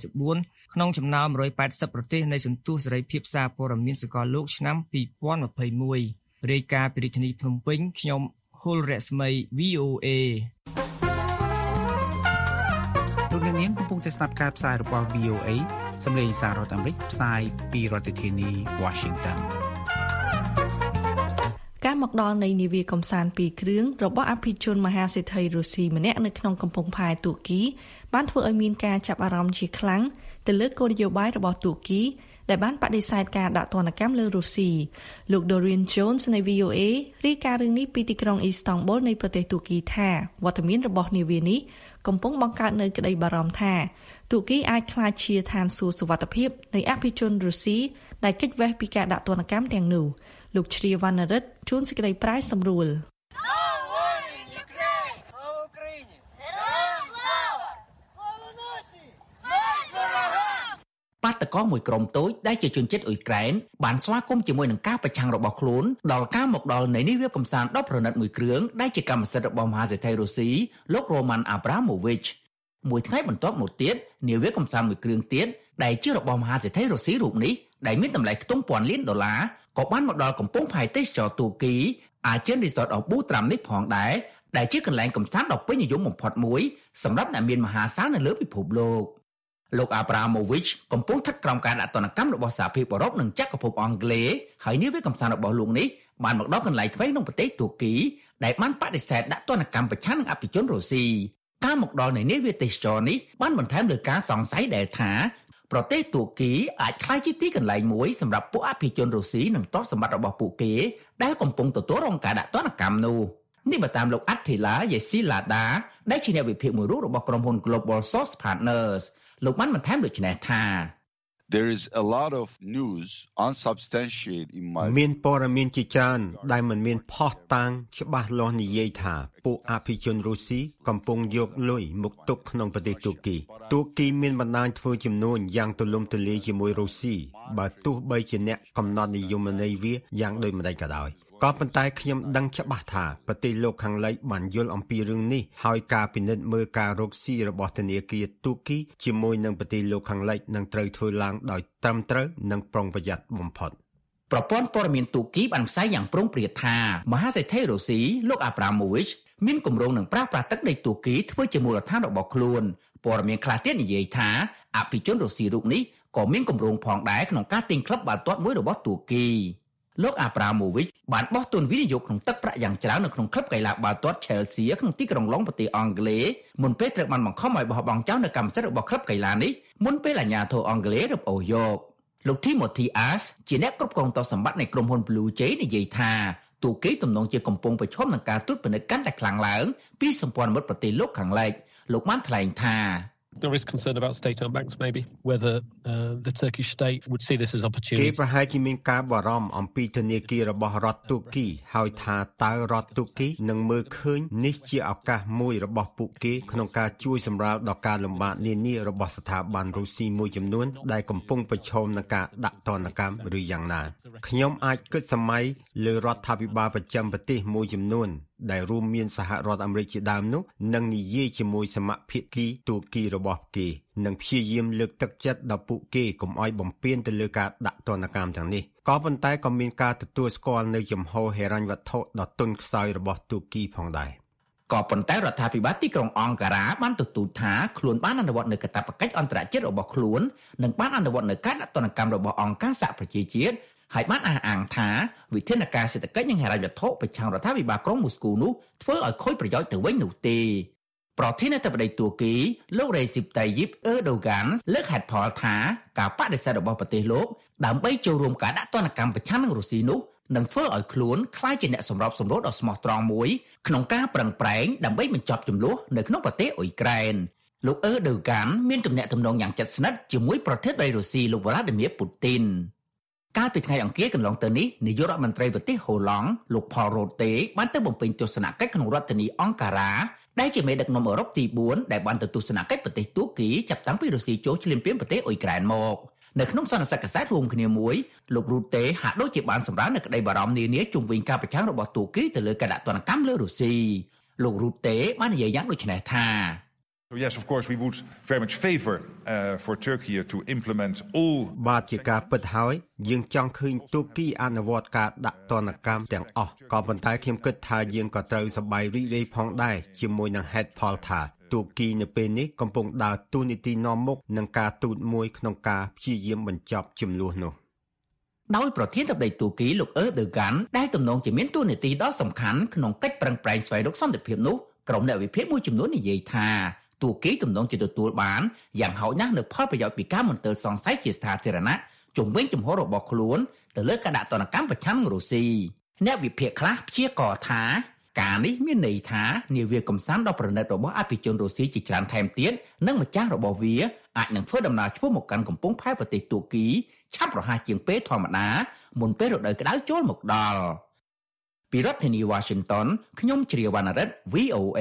144ក្នុងចំណោម180ប្រទេសនៃសន្ទុះសេរីភាពសារព័ត៌មានសកលលោកឆ្នាំ2021រាយការណ៍ពីរាជធានីភ្នំពេញខ្ញុំហុលរស្មី VOA លោកនាងកំពុងតែស្ដាប់ការផ្សាយរបស់ VOA សម្លេងសាររដ្ឋអាមេរិកផ្សាយពីរដ្ឋធានី Washington ការមកដល់នៃនាវាកំសាន្ត2គ្រឿងរបស់អភិជនមហាសេដ្ឋីរុស្ស៊ីម្នាក់នៅក្នុងកំពង់ផែទូគីបានធ្វើឲ្យមានការចាប់អារម្មណ៍ជាខ្លាំងទៅលើគោលនយោបាយរបស់ទូគីដែលបានបដិសេធការដាក់ទណ្ឌកម្មលើរុស្ស៊ីលោក Dorian Jones នៃ VOA រាយការណ៍រឿងនេះពីទីក្រុងអ៊ីស្តង់ប៊ុលនៃប្រទេសទូគីថាវត្តមានរបស់នាវានេះកំពុងបង្កើតនូវក្តីបារម្ភថាទូគីអាចក្លាយជាឋានសួគ៌សុវត្ថិភាពនៃអភិជនរុស្ស៊ីដែលគេចវេះពីការដាក់ទណ្ឌកម្មទាំងនោះលោកជ្រាវណ្ណរិទ្ធជួនសេចក្តីប្រាយសម្រួលបាតកោមួយក្រុមតូចដែលជាជនជាតិអ៊ុយក្រែនបានស្វាគមន៍ជាមួយនឹងការប្រឆាំងរបស់ខ្លួនដល់ការមកដល់នៃនាវាកំសាន្តដ៏ប្រណិតមួយគ្រឿងដែលជាកម្មសិទ្ធិរបស់មហាសេដ្ឋីរុស្ស៊ីលោក Roman Abramovich មួយថ្ងៃបន្ទាប់មកទៀតនាវាកំសាន្តមួយគ្រឿងទៀតដែលជារបស់មហាសេដ្ឋីរុស្ស៊ីរូបនេះដែលមានតម្លៃខ្ទង់$1,000,000,000ក៏បានមកដល់កំពង់ផែទេសចរទូគីអាជិនរីសតអប៊ូត្រាំនេះផងដែរដែលជាកន្លែងកំសាន្តដ៏ពេញនិយមបំផុតមួយសម្រាប់អ្នកមានមហាសាលនៅលើពិភពលោកអាប្រាម៉ូវីចកំពុងស្ថិតក្រោមការដាក់ទណ្ឌកម្មរបស់សហភាពអឺរ៉ុបនិងចក្រភពអង់គ្លេសហើយនាវាកំសាន្តរបស់លោកនេះបានមកដល់កន្លែងថ្មីក្នុងប្រទេសទូគីដែលបានបដិសេធដាក់ទណ្ឌកម្មប្រឆាំងនឹងអភិជនរុស្ស៊ីការមកដល់នៃនាវាទេសចរនេះបានបន្ថែមលើការសង្ស័យដែលថាប្រទេសទូគីអាចក្លាយជាទីកន្លែងមួយសម្រាប់ពួកអភិជនរុស្ស៊ីនិងទ្រព្យសម្បត្តិរបស់ពួកគេដែលកំពុងទទួលរងការដាក់ទណ្ឌកម្មនោះនេះបើតាមលោក Attila Yesilada ដែលជាអ្នកវិភាគមួយរូបរបស់ក្រុមហ៊ុន Global Source Partners លោកបានបន្ថែមដូចនេះថា There is a lot of news unsubstantiated in my មានព័ត៌មានជាច្រើនដែលមិនមានភស្តុតាងច្បាស់លាស់និយាយថាពួកអភិជនរុស្ស៊ីកំពុងយកលុយមកទុកក្នុងប្រទេសទូគីមានបណ្ដាញធ្វើជំនួញយ៉ាងទូលំទូលាយជាមួយរុស្ស៊ីបើទោះបីជាអ្នកកំណត់និយមន័យវាយ៉ាងដូចម្ដេចក៏ដោយក៏ប៉ុន្តែខ្ញុំដឹងច្បាស់ថាប្រទេសលោកខាងលិចបានយល់អំពីរឿងនេះហើយការពិនិត្យមើលការរកស៊ីរបស់ធនាគារទូគីជាមួយនឹងប្រទេសលោកខាងលិចនឹងត្រូវធ្វើឡើងដោយត្រឹមត្រូវនិងប្រុងប្រយ័ត្នបំផុតប្រព័ន្ធព័ត៌មានទូគីបានផ្សាយយ៉ាងប្រុងប្រយ័ត្នថាមហាសេដ្ឋីរុស្ស៊ីលោកអាប្រាម៉ូវីចមានគម្រោងនឹងប្រើប្រាស់ទឹកដីទូគីធ្វើជាមូលដ្ឋានរបស់ខ្លួនព័ត៌មានខ្លះទៀតនិយាយថាអភិជនរុស្ស៊ីរូបនេះក៏មានគម្រោងផងដែរក្នុងការទិញក្លឹបបាល់ទាត់មួយរបស់ទូគីលោកអាប្រាម៉ូវីចបានបោះទុនវិនិយោគក្នុងទឹកប្រាក់យ៉ាងច្រើននៅក្នុងក្លឹបកីឡាបាល់ទាត់ Chelsea ក្នុងទីក្រុងឡុងប្រទេសអង់គ្លេសមុនពេលត្រូវបានបង្ខំឲ្យបោះបង់ចោលនៅកម្មសិទ្ធិរបស់ក្លឹបកីឡានេះមុនពេលអាជ្ញាធរអង់គ្លេសរឹបអូសយកលោក Timothy Ash ជាអ្នកគ្រប់គ្រងទ្រព្យសម្បត្តិនៃក្រុមហ៊ុន Blue Jay និយាយថាទូគីទំនងជាកំពុងប្រឈមនឹងការត្រួតពិនិត្យកាន់តែខ្លាំងឡើងពីសម្ព័ន្ធមិត្តប្រទេសលោកខាងលិចលោកបានថ្លែងថា There is concern about state-owned banks maybe whether the Turkish state would see this as opportunity គេប្រហែលជាមានការបារម្ភអំពីធនាគាររបស់រដ្ឋទូគីហើយថាតើរដ្ឋទូគីនឹងមើលឃើញនេះជាឱកាសមួយរបស់ពួកគេក្នុងការជួយសម្រាលដល់ការលំបាកនានារបស់ស្ថាប័នរុស្ស៊ីមួយចំនួនដែលកំពុងប្រឈមនឹងការដាក់ទណ្ឌកម្មឬយ៉ាងណាខ្ញុំអាចគិតសម័យលើរដ្ឋាភិបាលប្រចាំប្រទេសមួយចំនួនដែលរួមមានសហរដ្ឋអាមេរិកជាដើមនោះនឹងនិយាយជាមួយសមាភាគីទូគីរបស់គេនិងព្យាយាមលើកទឹកចិត្តដល់ពួកគេកុំឲ្យបំពានទៅលើការដាក់ទណ្ឌកម្មទាំងនេះក៏ប៉ុន្តែក៏មានការទទួលស្គាល់នៅចំហហិរញ្ញវត្ថុដ៏ទន់ខ្សោយរបស់ទូគីផងដែរក៏ប៉ុន្តែរដ្ឋាភិបាលទីក្រុងអង្ការ៉ាបានទទូចថាខ្លួនបានអនុវត្តនូវកាតព្វកិច្ចអន្តរជាតិរបស់ខ្លួននិងបានអនុវត្តនូវការដាក់ទណ្ឌកម្មរបស់អង្គការសហប្រជាជាតិហើយបានអះអាងថាវិធានការសេដ្ឋកិច្ចនិងហិរញ្ញវត្ថុប្រឆាំងរដ្ឋាភិបាលក្រុងមូស្គូនោះធ្វើឲ្យខូចប្រយោជន៍ទៅវិញនោះទេប្រធានាធិបតីទូគីលោក Recep Tayyip Erdogan លើកហេតុផលថាការបដិសេធរបស់ប្រទេសលោកដើម្បីចូលរួមការដាក់ទណ្ឌកម្មប្រឆាំងនឹងរុស្ស៊ីនោះនឹងធ្វើឲ្យខ្លួនក្លាយជាអ្នកសម្របសម្រួលដ៏ស្មោះត្រង់មួយក្នុងការប្រឹងប្រែងដើម្បីបញ្ចប់ជម្លោះនៅក្នុងប្រទេសអ៊ុយក្រែនលោក Erdogan មានទំនាក់ទំនងយ៉ាងជិតស្និទ្ធជាមួយប្រធានាធិបតីរុស្ស៊ីលោក Vladimir Putinកាលពីថ្ងៃអង្គារកន្លងទៅនេះនាយករដ្ឋមន្ត្រីប្រទេសហូឡង់លោក Paul Rutte បានទៅបំពេញទស្សនកិច្ចក្នុងរដ្ឋធានីអង្ការ៉ាដែលជាមេដឹកនាំអឺរ៉ុបទី4ដែលបានទៅទស្សនកិច្ចប្រទេសទូគីចាប់តាំងពីរុស្ស៊ីចូលឈ្លានពានប្រទេសអ៊ុយក្រែនមកនៅក្នុងសន្និសីទកាសែតរួមគ្នាមួយលោក Rutte ហាក់ដូចជាបានសម្រាលនូវក្តីបារម្ភនានាជុំវិញការប្រឆាំងរបស់ទូគីទៅលើការដាក់ទណ្ឌកម្មលើរុស្ស៊ីលោក Rutte បាននិយាយយ៉ាងដូចនេះថា So yes, of course, we would very much favor for Turkey to implement all បាទជាការពិតហើយយើងចង់ឃើញទូគីអនុវត្តការដាក់ទណ្ឌកម្មទាំងអស់ក៏ប៉ុន្តែខ្ញុំគិតថាយើងក៏ត្រូវសប្បាយរីករាយផងដែរជាមួយនឹងហេតុផលថាទូគីនៅពេលនេះកំពុងដើរតួនាទីនាំមុខនឹងការទូតមួយក្នុងការព្យាយាមបញ្ចប់ជម្លោះនោះដោយប្រធានាធិបតីទូគីលោកអឺដឺហ្គានដែលទំនងជាមានតួនាទីដ៏សំខាន់ក្នុងកិច្ចប្រឹងប្រែងស្វែងរកសន្តិភាពនោះក្រុមអ្នកវិភាគមួយចំនួននិយាយថាទូគីទំនងជាទទួលបានយ៉ាងហោចណាស់នៅផលប្រយោជន៍ពីការមន្ទិលសង្ស័យជាសាធារណៈជុំវិញជំហររបស់ខ្លួនទៅលើការដាក់ទណ្ឌកម្មប្រឆាំងនឹងរុស្ស៊ីអ្នកវិភាគខ្លះព្យាករណ៍ថាការនេះមានន័យថានាវាកំសាន្តដ៏ប្រណិតរបស់អភិជនរុស្ស៊ីជាច្រើនថែមទៀតនិងម្ចាស់របស់វាអាចនឹងធ្វើដំណើរឆ្ពោះមកកាន់កំពង់ផែប្រទេសទូគីឆាប់រហ័សជាងពេលធម្មតាមុនពេលរដូវក្តៅចូលមកដល់ពីរដ្ឋធានី Washington ខ្ញុំជ្រាវណ្ណរិទ្ធ VOA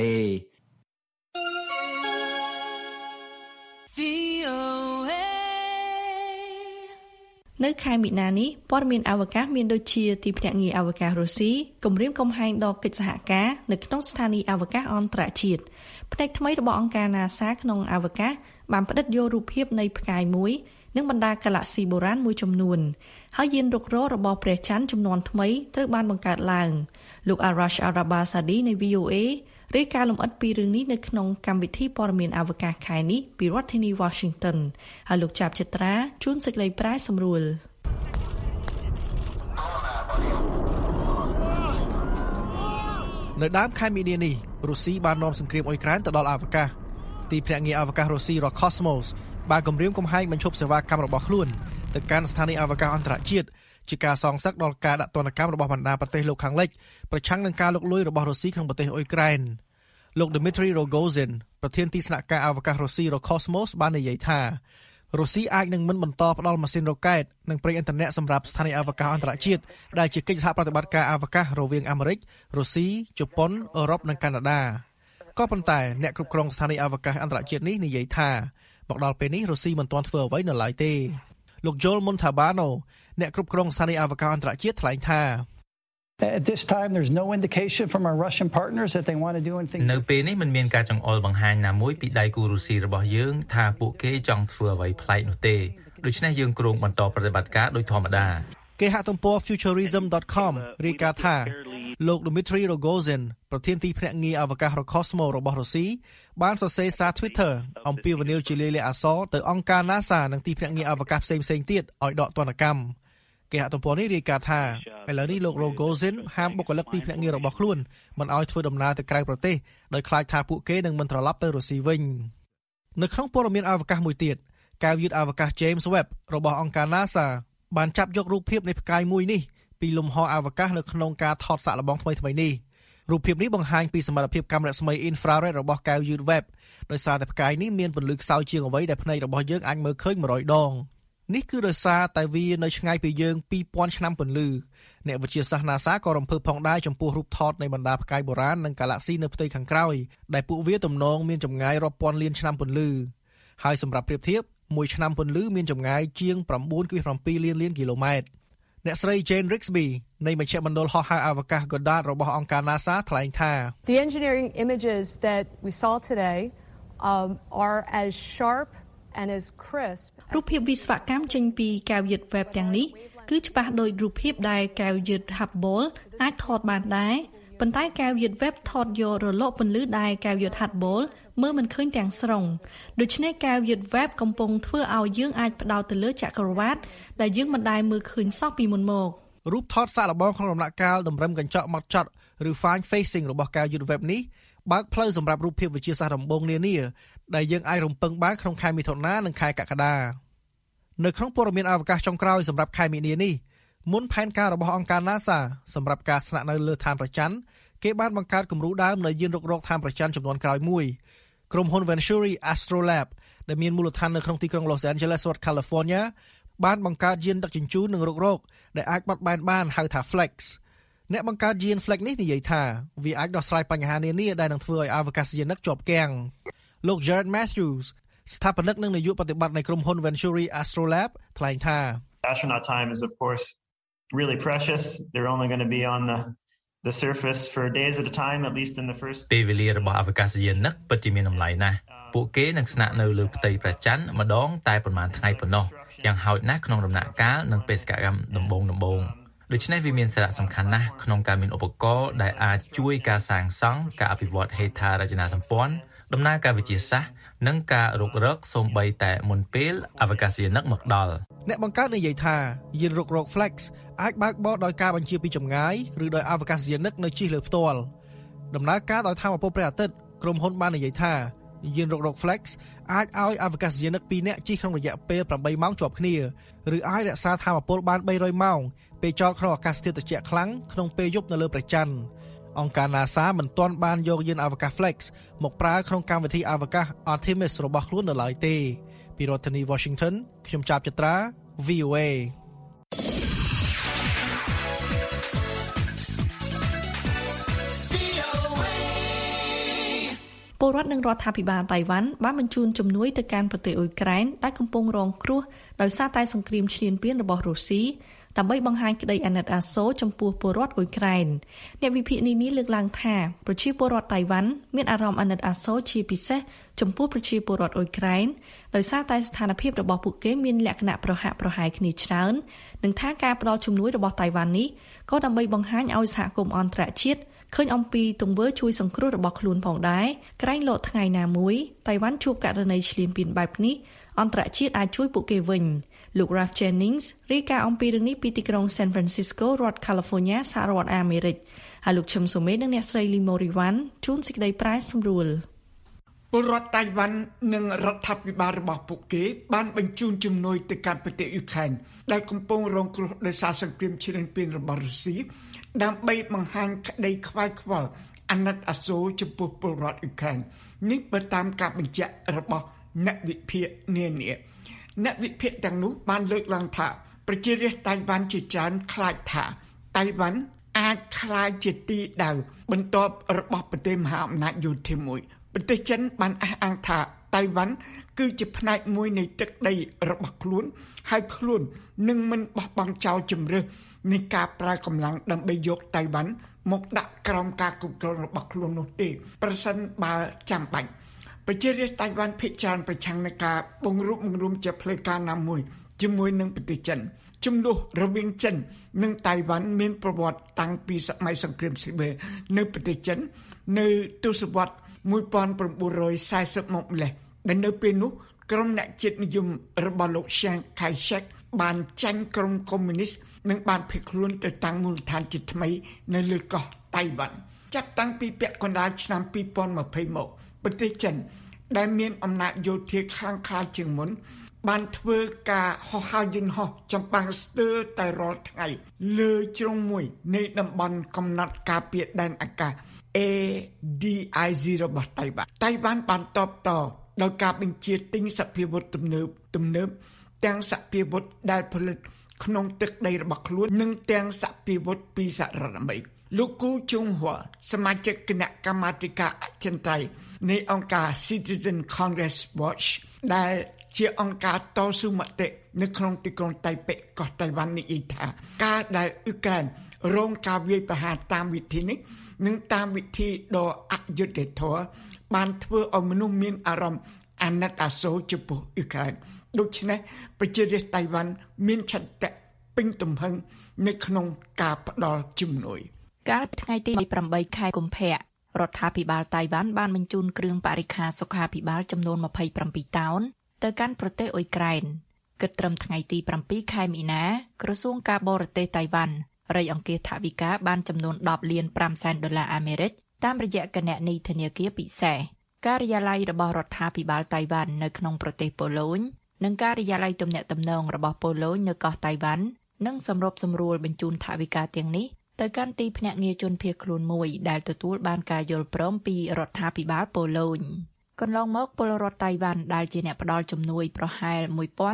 នៅខែមិនិនានេះព័ត៌មានអវកាសមានដូចជាទីភ្នាក់ងារអវកាសរុស្ស៊ីគម្រាមកំហែងដល់កិច្ចសហការនៅក្នុងស្ថានីយ៍អវកាសអន្តរជាតិផ្នែកថ្មីរបស់អង្គការ NASA ក្នុងអវកាសបានផ្តិតយករូបភាពនៃផ្កាយមួយនិងបណ្ដាកាឡាក់ស៊ីបុរាណមួយចំនួនហើយយានរុករករបស់ព្រះច័ន្ទចំនួនថ្មីត្រូវបានបង្កើតឡើងលោក Arash Arabasadi នៃ VOA រាយការណ៍លម្អិតពីរឿងនេះនៅក្នុងកម្មវិធីព័ត៌មានអវកាសខែនេះពីរដ្ឋធានី Washington ហើយលោកចាប់ចិត្រាជួនសេចក្តីប្រែសម្រួលនៅដើមខែមីនានេះរុស្ស៊ីបាននាំសង្គ្រាមអ៊ុយក្រែនទៅដល់អវកាសទីភ្នាក់ងារអវកាសរុស្ស៊ី Roscosmos បានគម្រាមកំហែងបញ្ឈប់សេវាកម្មរបស់ខ្លួនទៅកាន់ស្ថានីយ៍អវកាសអន្តរជាតិជាការសងសឹកដល់ការដាក់ទណ្ឌកម្មរបស់បណ្ដាប្រទេសលោកខាងលិចប្រឆាំងនឹងការលុកលុយរបស់រុស្ស៊ីក្នុងប្រទេសអ៊ុយក្រែនលោក Dmitry Rogozin ប្រធានទីស្នាក់ការអវកាសរុស្ស៊ី Roscosmos បាននិយាយថារុស្ស៊ីអាចនឹងមិនបន្តផ្ដល់ម៉ាស៊ីនរ៉ុកែតនិងប្រេងឥន្ធនៈសម្រាប់ស្ថានីយ៍អវកាសអន្តរជាតិដែលជាកិច្ចសហប្រតិបត្តិការអវកាសរវាងអាមេរិករុស្ស៊ីជប៉ុនអឺរ៉ុបនិងកាណាដាក៏ប៉ុន្តែអ្នកគ្រប់គ្រងស្ថានីយ៍អវកាសអន្តរជាតិនេះនិយាយថាមកដល់ពេលនេះរុស្ស៊ីមិនទាន់ធ្វើអ្វីនៅឡើយទេលោក Joel Montalbano អ្នកគ្រប់គ្រងស្ថានីយ៍អវកាសអន្តរជាតិថ្លែងថា At this time there's no indication from our Russian partners that they want to do anything នៅពេលនេះមិនមានការចង្អុលបង្ហាញណាមួយពីដៃគូរុស្ស៊ីរបស់យើងថាពួកគេចង់ធ្វើអ្វីប្លែកនោះទេដូច្នេះយើងគ្រោងបន្តប្រតិបត្តិការដោយធម្មតាគេហទំព័រ futurism.com រាយការណ៍ថាលោក Dmitry Rogozin ប្រធានទីភ្នាក់ងារអវកាស Roscosmos របស់រុស្ស៊ីបានសរសេរសារ Twitter អំពាវនាវជាលាយលក្ខណ៍អក្សរទៅអង្គការ NASA និងទីភ្នាក់ងារអវកាសផ្សេងៗទៀតឲ្យដកទណ្ឌកម្មគេហទំព័រនេះរាយការណ៍ថាឥឡូវនេះលោក Rogozin ហាមបុគ្គលិកទីភ្នាក់ងាររបស់ខ្លួនមិនឲ្យធ្វើដំណើរទៅក្រៅប្រទេសដោយខ្លាចថាពួកគេនឹងមិនត្រឡប់ទៅរុស្ស៊ីវិញនៅក្នុងព័ត៌មានអវកាសមួយទៀតកែវយឺតអវកាស James Webb របស់អង្គការ NASA បានចាប់យករូបភាពនៃផ្កាយមួយនេះពីលំហអវកាសនៅក្នុងការថតសាកល្បងថ្មីៗនេះរូបភាពនេះបង្ហាញពីសមត្ថភាពកាំរស្មី infrared របស់កែវយឺត Webb ដោយសារតែផ្កាយនេះមានពន្លឺខ្សោយជាងអ្វីដែលភ្នែករបស់យើងអាចមើលឃើញ100ដងនេះគឺដោយសារតែវានៅឆ្ងាយពីយើង2000ឆ្នាំពន្លឺអ្នកវិទ្យាសាស្ត្រ NASA ក៏រំភើបផងដែរចំពោះរូបថតនៃបណ្ដាផ្កាយបុរាណនិងកាឡាក់ស៊ីនៅផ្ទៃខាងក្រោយដែលពួកវាទំនងមានចម្ងាយរាប់ពាន់លានឆ្នាំពន្លឺហើយសម្រាប់ប្រៀបធៀបមួយឆ្នាំពន្លឺមានចម្ងាយជាង 9.7 លានគីឡូម៉ែត្រអ្នកស្រី Jane Rigsby នៃមជ្ឈមណ្ឌលហោះហើរអវកាស Goddard របស់អង្គការ NASA ថ្លែងថា The engineering images that we saw today are as sharp and as crisp រូបភាពវិស្វកម្មចេញពីកែវយឺត Webb ទាំងនេះគឺច្បាស់ដូចរូបភាពដែលកែវយឺត Hubble អាចថតបានដែរប៉ុន្តែកែវយឺត Webb ថតយករលកពន្លឺដែលកែវយឺត Hubble មើលមិនឃើញទាំងស្រុងដូច្នេះកែវយឺត Webb កំពុងធ្វើឲ្យយើងអាចផ្ដោតទៅលើចក្រវាឡដែលយើងមិនដែលមើលឃើញសោះពីមុនមករូបថតសាកល្បងក្នុងដំណាក់កាលតម្រឹមកញ្ចក់ម៉ត់ចត់ឬ fine facing របស់កែវយឺត Webb នេះបើកផ្លូវសម្រាប់រូបភាពវិទ្យាសាស្ត្រដំបូងនានាដែលយើងអាចរំពឹងបានក្នុងខែមិថុនានិងខែកក្កដានៅក្នុងព័ត៌មានអវកាសចុងក្រោយសម្រាប់ខែមីនានេះមុនផែនការរបស់អង្គការ NASA សម្រាប់ការស្នាក់នៅលើឋានព្រះច័ន្ទគេបានបង្កើតគំរូដើមនៃយានរុករកឋានព្រះច័ន្ទចំនួនក្រោយមួយក្រុមហ៊ុន Venturi Astrolab ដែលមានមូលដ្ឋាននៅក្នុងទីក្រុង Los Angeles រដ្ឋ California បានបង្កើតយានដឹកជញ្ជូននិងរុករកដែលអាចបត់បែនបានហៅថា Flex អ្នកបង្កើតយាន Flex នេះនិយាយថាវាអាចដោះស្រាយបញ្ហានានាដែលនឹងធ្វើឲ្យអវកាសយានិកជាប់គាំងលោក Jared Matthews ស្ថាបនិកនិងនាយកប្រតិបត្តិនៃក្រុមហ៊ុន Venturi Astrolab ថ្លែងថា Astronaut time is of course really precious. They're only going to be on the surface for days at a time, at least in the first ពេលវេលារបស់អវកាសយានិកពិតជាមានតម្លៃណាស់ពួកគេនឹងស្នាក់នៅលើផ្ទៃព្រះច័ន្ទម្ដងតែប្រហែលថ្ងៃប៉ុណ្ណោះយ៉ាងហោចណាស់ក្នុងដំណាក់កាលនិងបេសកកម្មដំបូងដូច្នេះវាមានសារៈសំខាន់ណាស់ក្នុងការមានឧបករណ៍ដែលអាចជួយការសាងសង់ការអភិវឌ្ឍហេដ្ឋារចនាសម្ព័ន្ធដំណើរការវិទ្យាសាស្ត្រនិងការរុករកសូម្បីតែមុនពេលអវកាសយានិកមកដល់អ្នកបង្កើតនិយាយថាយានរុករក Flex អាចបើកបរដោយការបញ្ជាពីចម្ងាយឬដោយអវកាសយានិកនៅជិះលើផ្ទាល់ដំណើរការដោយថាមពលព្រះអាទិត្យក្រុមហ៊ុនបាននិយាយថាយានរុករក Flex អាចឲ្យអវកាសយានិក2នាក់ជិះក្នុងរយៈពេល8ម៉ោងជាប់គ្នាឬអាចរក្សាថាមពលបាន300ម៉ោងពេលចតក្នុងអាកាសធាតុត្រជាក់ខ្លាំងក្នុងពេលយប់នៅលើព្រះច័ន្ទអង្គការ NASA មិនទាន់បានយកយានអវកាស Flex មកប្រើក្នុងកម្មវិធីអវកាស Artemis របស់ខ្លួននៅឡើយទេពីរដ្ឋធានី Washington ខ្ញុំចាប់ចត្រា VOA ពលរដ្ឋនិងរដ្ឋាភិបាលតៃវ៉ាន់បានបញ្ជូនជំនួយទៅកាន់ប្រទេសអ៊ុយក្រែនដែលកំពុងរងគ្រោះដោយសារតែសង្គ្រាមឈ្លានពានរបស់រុស្ស៊ីដើម្បីបង្ហាញក្តីអាណិតអាសូរចំពោះពលរដ្ឋអ៊ុយក្រែនអ្នកវិភាគនេះលើកឡើងថាប្រជាពលរដ្ឋតៃវ៉ាន់មានអារម្មណ៍អាណិតអាសូរជាពិសេសចំពោះប្រជាពលរដ្ឋអ៊ុយក្រែនដោយសារតែស្ថានភាពរបស់ពួកគេមានលក្ខណៈប្រហាក់ប្រហែលគ្នាច្រើននិងថាការផ្តល់ជំនួយរបស់តៃវ៉ាន់នេះក៏ដើម្បីបង្ហាញឲ្យសហគមន៍អន្តរជាតិឃើញអំពីទង្វើជួយសង្គ្រោះរបស់ខ្លួនផងដែរក្រែងលោកថ្ងៃណាមួយតៃវ៉ាន់ជួបករណីឈ្លានពានបែបនេះអន្តរជាតិអាចជួយពួកគេវិញលោក Ralph Jennings រាយការណ៍អំពីរឿងនេះពីទីក្រុង San Francisco រដ្ឋ California សហរដ្ឋអាមេរិកហើយលោកឈឹមសុមេនិងអ្នកស្រី Limoriwan ជួនសេចក្តីប្រែសម្រួលពលរដ្ឋតៃវ៉ាន់និងរដ្ឋាភិបាលរបស់ពួកគេបានបញ្ជូនជំនួយទៅកាន់ប្រទេសអ៊ុយក្រែនដែលកំពុងរងគ្រោះដោយសារសង្គ្រាមឈ្លានពានរបស់រុស្ស៊ីដើម្បីបង្ហាញក្តីខ្វាយខ្វល់អាណិតអាសូរចំពោះពលរដ្ឋអ៊ុយក្រែននេះបើតាមការបញ្ជាក់របស់អ្នកវិភាគនានាអ្នកវិភាគទាំងនោះបានលើកឡើងថាប្រជារាស្ត្រតៃវ៉ាន់ជាច្រើនខ្លាចថាតៃវ៉ាន់អាចក្លាយជាទីដៅបន្ទាប់របស់ប្រទេសមហាអំណាចយោធាមួយប្រទេសចិនបានអះអាងថាតៃវ៉ាន់គឺជាផ្នែកមួយនៃទឹកដីរបស់ខ្លួនហើយខ្លួននឹងមិនបោះបង់ចោលជម្រើសនៃការប្រើកម្លាំងដើម្បីយកតៃវ៉ាន់មកដាក់ក្រោមការគ្រប់គ្រងរបស់ខ្លួននោះទេប្រសិនបើចាំបាច់ប្រជារាស្ត្រតៃវ៉ាន់ភាគច្រើនប្រឆាំងនឹងការបង្រួបបង្រួមជាផ្លូវការណាមួយជាមួយនឹងប្រទេសចិនជំនួសរវាងចិននិងតៃវ៉ាន់មានប្រវត្តិតាំងពីសម័យសង្គ្រាមស៊ីបេរីនៅប្រទេសចិននៅទសវត្សរ៍1940មកម្លេះដែលនៅពេលនោះក្រុមអ្នកជាតិនិយមរបស់លោក Chiang Kai-shek បានចាញ់ក្រុមកុម្មុយនីសនិងបានភៀសខ្លួនទៅតាំងមូលដ្ឋានជាថ្មីនៅលើកោះតៃវ៉ាន់ចាប់តាំងពីពាក់កណ្ដាលឆ្នាំ2020មកប្រទេសចិនដែលមានអំណាចយោធាខ្លាំងក្លាជាងមុនបានធ្វើការហោះហើរយន្តហោះចម្បាំងស្ទើរតែរាល់ថ្ងៃលើជ្រុងមួយនៃតំបន់កំណត់ការពារដែនអាកាស ADIZ របស់តៃវ៉ាន់បានតបតដោយការបញ្ជាទិញសភាវុធទំនើបទាំងសភាវុធដែលផលិតក្នុងទឹកដីរបស់ខ្លួននិងទាំងសភាវុធពីសហរដ្ឋអាមេរិកលោកគូជុងហួរសមាជិកគណៈកម្មាធិការអចិន្ត្រៃយ៍នៃអង្គការ Citizen Congress Watch ដែលជាអង្គការតស៊ូមតិនៅក្នុងទីក្រុងតៃប៉េកោះតៃវ៉ាន់និយាយថាការដែលអ៊ុយក្រែនរងការវាយប្រហារតាមវិធីនេះនិងតាមវិធីដ៏អយុត្តិធម៌បានធ្វើឲ្យមនុស្សមានអារម្មណ៍អាណិតអាសូរចំពោះអ៊ុយក្រែនដូច្នេះប្រជារាស្ត្រតៃវ៉ាន់មានឆន្ទៈពេញទំហឹងនៅក្នុងការផ្ដល់ជំនួយកាលពីថ្ងៃទី8ខែកុម្ភៈរដ្ឋាភិបាលតៃវ៉ាន់បានបញ្ជូនគ្រឿងបរិក្ខារសុខាភិបាលចំនួន27តោនទៅកាន់ប្រទេសអ៊ុយក្រែនគិតត្រឹមថ្ងៃទី7ខែមីនាក្រសួងការបរទេសតៃវ៉ាន់រៃអង្គាសថវិកាបានចំនួន$10.5 លានអាមេរិកតាមរយៈគណនីធនាគារពិសេសការិយាល័យរបស់រដ្ឋាភិបាលតៃវ៉ាន់នៅក្នុងប្រទេសប៉ូឡូញនិងការិយាល័យទំនាក់ទំនងរបស់ប៉ូឡូញនៅកោះតៃវ៉ាន់នឹងសម្របសម្រួលបញ្ជូនថវិកាទាំងនេះទៅកាន់ទីភ្នាក់ងារជនភៀសខ្លួនមួយដែលទទួលបានការយល់ព្រមពីរដ្ឋាភិបាលប៉ូឡូញកន្លងមកពលរដ្ឋតៃវ៉ាន់ដែលជាអ្នកផ្ដល់ជំនួយប្រហែល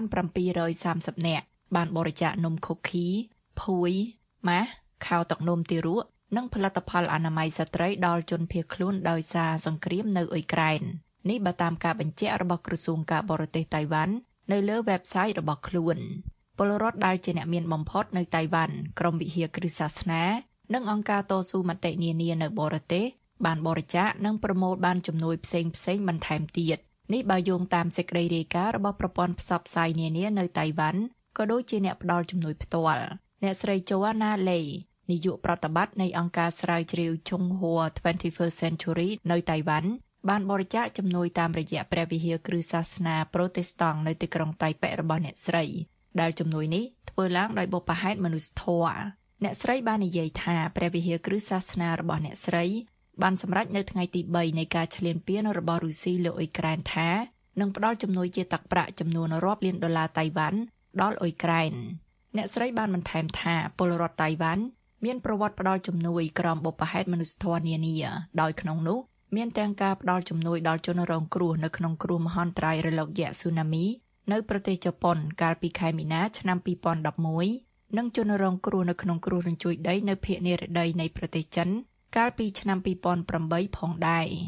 1730នាក់បានបរិច្ចាគនំខូឃីភួយម៉ាស់ខោទឹកនំទារកនិងផលិតផលអនាម័យស្ត្រីដល់ជនភៀសខ្លួនដោយសារសង្គ្រាមនៅអ៊ុយក្រែននេះបើតាមការបញ្ជាក់របស់ក្រសួងការបរទេសតៃវ៉ាន់នៅលើ website របស់ខ្លួនពលរដ្ឋដែលជាអ្នកមានបំផុតនៅតៃវ៉ាន់ក្រុមវិហារគ្រឹះសាសនានិងអង្គការតស៊ូមតិនានានៅបរទេសបានបរិច្ចាគនិងប្រមូលបានជំនួយផ្សេងបន្ថែមទៀតនេះបើយោងតាមសេចក្តីរាយការណ៍របស់ប្រព័ន្ធផ្សព្វផ្សាយនានានៅតៃវ៉ាន់ក៏ដូចជាអ្នកផ្ដល់ជំនួយផ្ទាល់អ្នកស្រី Joanna Lei នាយកប្រតិបត្តិនៃអង្គការស្រាវជ្រាវជុងហួរ 21st Century នៅតៃវ៉ាន់បានបរិច្ចាគជំនួយតាមរយៈព្រះវិហារគ្រឹះសាសនាប្រូតេស្តង់នៅទីក្រុងតៃប៉េរបស់អ្នកស្រីដែលជំនួយនេះធ្វើឡើងដោយបុព្វហេតុមនុស្សធម៌អ្នកស្រីបាននិយាយថាព្រះវិហារគ្រឹះសាសនារបស់អ្នកស្រីបានសម្រេចនៅថ្ងៃទី3នៃការឈ្លានពានរបស់រុស្ស៊ីលើអ៊ុយក្រែនថានឹងផ្ដល់ជំនួយជាទឹកប្រាក់ចំនួនរាប់លាន$តៃវ៉ាន់ដល់អ៊ុយក្រែនអ្នកស្រីបានបន្ថែមថាពលរដ្ឋតៃវ៉ាន់មានប្រវត្តិផ្ដល់ជំនួយក្រោមបុព្វហេតុមនុស្សធម៌នានាដោយក្នុងនោះមានទាំងការផ្ដល់ជំនួយដល់ជនរងគ្រោះនៅក្នុងគ្រោះមហន្តរាយរលកយក្សស៊ូណាមីនៅប្រទេសជប៉ុនកាលពីខែមីនាឆ្នាំ2011និងជនរងគ្រោះនៅក្នុងគ្រោះរញ្ជួយដីនៅភាគនិរតីនៃប្រទេសចិនកាលពីឆ្នាំ2008ផងដែរ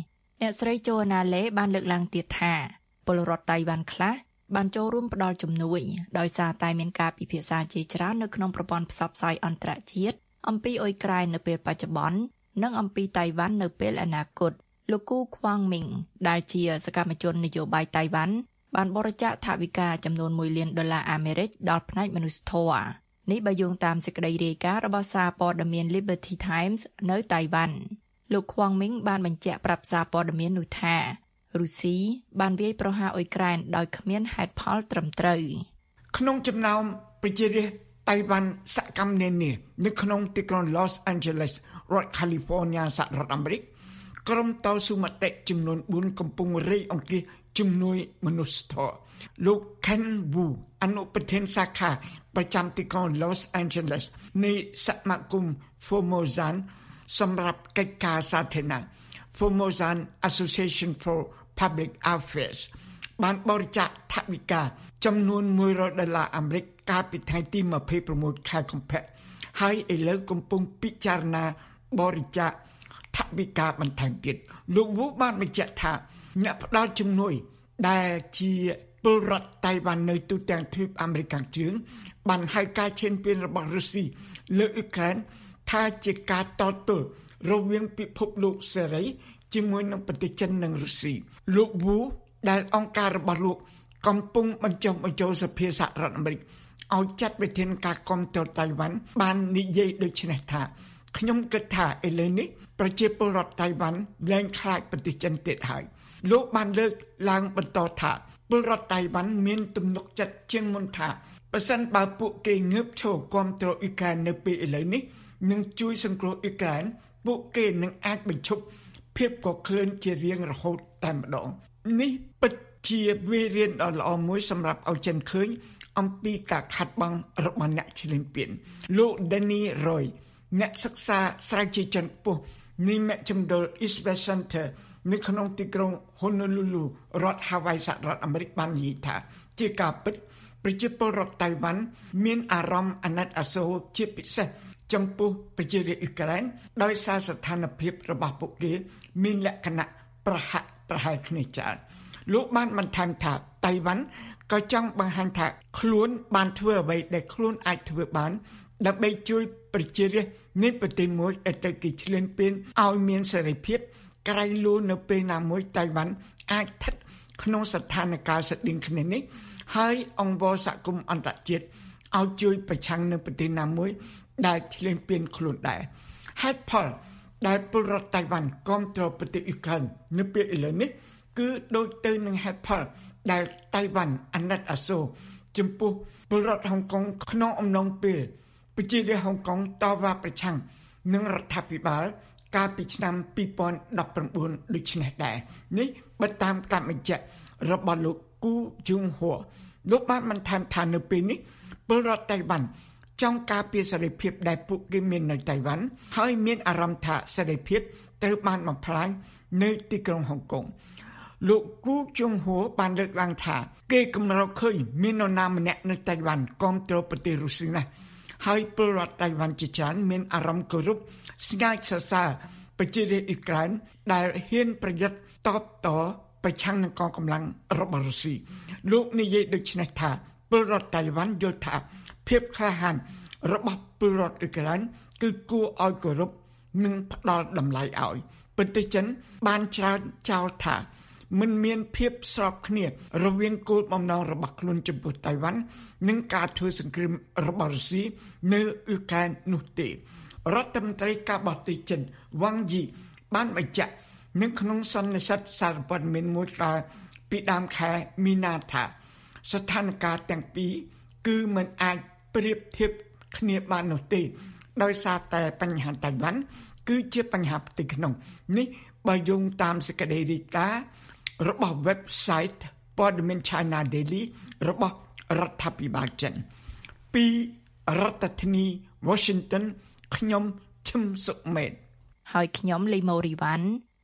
អ្នកស្រីโจណាឡេបានលើកឡើងទៀតថាពលរដ្ឋតៃវ៉ាន់ខ្លះបានចូលរួមផ្ដល់ជំនួយដោយសារតែមានការពិភាក្សាជាច្រើននៅក្នុងប្រព័ន្ធផ្សព្វផ្សាយអន្តរជាតិអំពីអ៊ុយក្រែននៅពេលបច្ចុប្បន្ននិងអំពីតៃវ៉ាន់នៅពេលអនាគតលោកគូខ្វាងមីងដែលជាសកម្មជននយោបាយតៃវ៉ាន់បានបរិច្ចាគថវិកាចំនួន$1 លានអាមេរិកដល់ផ្នែកមនុស្សធម៌នេះបើយោងតាមសេចក្តីរាយការណ៍របស់សារព័ត៌មាន Liberty Times នៅតៃវ៉ាន់លោកខ្វាងមីងបានបញ្ជាក់ប្រាប់សារព័ត៌មាននោះថារុស្ស៊ីបានវាយប្រហារអ៊ុយក្រែនដោយគ្មានហេតុផលត្រឹមត្រូវក្នុងចំណោមប្រជារាស្ត្រតៃវ៉ាន់សកម្មនានានៅក្នុងទីក្រុង Los Angeles រដ្ឋ California សហរដ្ឋអាមេរិកក្រុមតស៊ូមតិចំនួន4កំពុងរៃអង្គាសជំនួយមនុស្សធម៌លោក Ken Wu អនុប្រធានសាខាប្រចាំទីក្រុង Los Angeles នៃសមាគម Formosan សម្រាប់កិច្ចការសាធារណៈ Formosan Association for Public Affairs បានបរិច្ចាគថវិកាចំនួន$100អាមេរិកកាលពីថ្ងៃទី26ខែកុម្ភៈហើយឥឡូវកំពុងពិចារណាបរិច្ចាគថវិកាបន្ថែមទៀតលោក Wu បានបញ្ជាក់ថាអ្នកផ្ដល់ជំនួយដែលជាពលរដ្ឋតៃវ៉ាន់នៅទូទាំងទ្វីបអាមេរិកខាងជើងបានហៅការឈានពានរបស់រុស្ស៊ីលើអ៊ុយក្រែនថាជាការតទល់រវាងពិភពលោកសេរីជាមួយនឹងប្រទេសចិននិងរុស្ស៊ីលោក Wu ដែលអង្គការរបស់លោកកំពុងបញ្ចុះបញ្ចូលសភាសហរដ្ឋអាមេរិកឲ្យចាត់វិធានការគាំទ្រតៃវ៉ាន់បាននិយាយដូចនេះថាខ្ញុំគិតថាឥឡូវនេះប្រជាពលរដ្ឋតៃវ៉ាន់លែងខ្លាចប្រទេសចិនទៀតហើយលោកបានលើកឡើងបន្តថាពលរដ្ឋតៃវ៉ាន់មានទំនុកចិត្តជាងមុនថាបើសិនបើពួកគេងើបឈរគាំទ្រអ៊ុយក្រែននៅពេលឥឡូវនេះនឹងជួយសង្គ្រោះអ៊ុយក្រែនពួកគេនឹងអាចបញ្ឈប់ភាពកក្លឿនជារៀងរហូតតែម្ដងនេះពិតជាវារៀនដ៏ល្អមួយសម្រាប់ឲ្យចិនឃើញអំពីការខាត់បងរបស់អ្នកឈ្លានពានលោក Danny Roy អ្នកសិក្សាស្រាវជ្រាវចិនខ្ពស់នៃមជ្ឈមណ្ឌល East West Center នៅក្នុងទីក្រុង Honolulu រដ្ឋ Hawaii សហរដ្ឋអាមេរិកបាននិយាយថាជាការពិតប្រជាពលរដ្ឋតៃវ៉ាន់មានអារម្មណ៍អាណិតអាសូរជាពិសេសចំពោះប្រជារាស្ត្រអ៊ុយក្រែនដោយសារស្ថានភាពរបស់ពួកគេមានលក្ខណៈប្រហាក់ប្រហែលគ្នាច្រើនលោកបានបន្ថែមថាតៃវ៉ាន់ក៏ចង់បង្ហាញថាខ្លួនបានធ្វើអ្វីដែលខ្លួនអាចធ្វើបានដើម្បីជួយប្រជារាស្ត្រនៃប្រទេសមួយដែលត្រូវគេឈ្លានពានឲ្យមានសេរីភាពក្រៃលួនៅពេលណាមួយតៃវ៉ាន់អាចស្ថិតក្នុងស្ថានភាពស្តៀងគ្នានេះហើយអង្គការសហគមន៍អន្តរជាតិឲ្យជួយប្រឆាំងនឹងប្រទេសណាមួយដែលឈ្លានពានខ្លួនដែរហេតុផលដែលពលរដ្ឋតៃវ៉ាន់គាំទ្រប្រទេសអ៊ុយក្រែននៅពេលឥឡូវនេះគឺដូចទៅនឹងហេតុផលដែលតៃវ៉ាន់អាណិតអាសូរចំពោះពលរដ្ឋហុងកុងក្នុងអំឡុងពេលប្រជារាស្ត្រហុងកុងតវ៉ាប្រឆាំងនឹងរដ្ឋាភិបាលកាលពីឆ្នាំ2019ដូចនេះដែរនេះបើតាមការបញ្ជាក់របស់លោកគូជុងហួរលោកបានបន្ថែមថានៅពេលនេះពលរដ្ឋតៃវ៉ាន់ចង់ការពារសេរីភាពដែលពួកគេមាននៅតៃវ៉ាន់ហើយមានអារម្មណ៍ថាសេរីភាពត្រូវបានបំផ្លាញនៅទីក្រុងហុងកុងលោកគូជុងហួរបានលើកឡើងថាគេកម្រឃើញមាននរណាម្នាក់នៅតៃវ៉ាន់គាំទ្រប្រទេសរុស្ស៊ីណាស់ហើយពលរដ្ឋតៃវ៉ាន់ជាច្រើនមានអារម្មណ៍គោរពស្ញើសរសើរប្រជារាស្ត្រអ៊ុយក្រែនដែលហ៊ានប្រយុទ្ធតបតប្រឆាំងនឹងកងកម្លាំងរបស់រុស្ស៊ីលោកនិយាយដូចនេះថាពលរដ្ឋតៃវ៉ាន់យល់ថាភាពក្លាហានរបស់ពលរដ្ឋអ៊ុយក្រែនគឺគួរឲ្យគោរពនិងផ្ដល់តម្លៃឲ្យប្រទេសចិនបានច្រើនចោទថាមិនមានភាពស្របគ្នារវាងគោលបំណងរបស់ខ្លួនចំពោះតៃវ៉ាន់និងការធ្វើសង្គ្រាមរបស់រុស្ស៊ីនៅអ៊ុយក្រែននោះទេរដ្ឋមន្ត្រីការបរទេសចិនវ៉ាងយីបានបញ្ជាក់នៅក្នុងសន្និសីទសារព័ត៌មានមួយកាលពីដើមខែមីនាថាស្ថានភាពទាំងពីរគឺមិនអាចប្រៀបធៀបគ្នាបាននោះទេដោយសារតែបញ្ហាតៃវ៉ាន់គឺជាបញ្ហាផ្ទៃក្នុងនេះបើយោងតាមសេចក្តីរាយការណ៍របស់ website ព័ត៌មាន China Daily របស់រដ្ឋាភិបាលចិនពីរដ្ឋធានី Washington ខ្ញុំឈឹមសុមេតហើយខ្ញុំលីម៉ូរីវ៉ាន់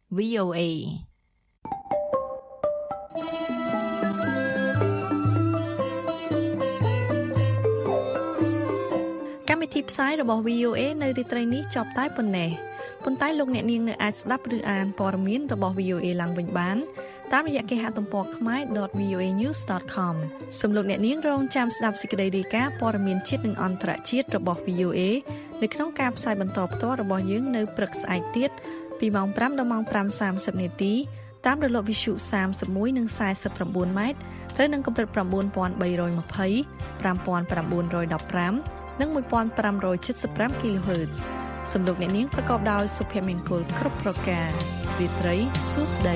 VOA កម្មវិធីផ្សាយរបស់ VOA នៅរាត្រីនេះចប់តែប៉ុណ្ណេះប៉ុន្តែលោកអ្នកនាងនៅអាចស្ដាប់ឬអានព័ត៌មានរបស់ VOA ឡើងវិញបានតាមរយៈគេហទំព័រ khmer.voanews.com សូមលោកអ្នកនាងរងចាំស្ដាប់សេចក្តីរាយការណ៍ព័ត៌មានជាតិនិងអន្តរជាតិរបស់ VOA នៅក្នុងការផ្សាយបន្តផ្ទាល់របស់យើងនៅព្រឹកស្អែកទៀតពីម៉ោង 5 ដល់ម៉ោង 5:30 នាទីតាមរលកវិទ្យុ31និង49ម៉ែត្រត្រូវនឹងកម្រិត 9320 5915 និង 1575 kHz សំឡេងអ្នកនាងប្រកបដោយសុភមង្គលគ្រប់ប្រការរាត្រីសួស្តី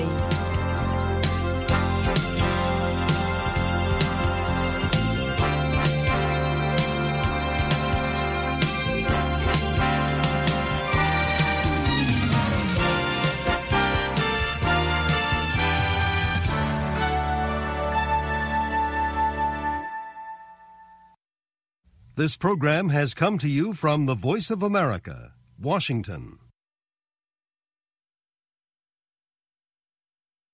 This program has come to you from the Voice of America, Washington.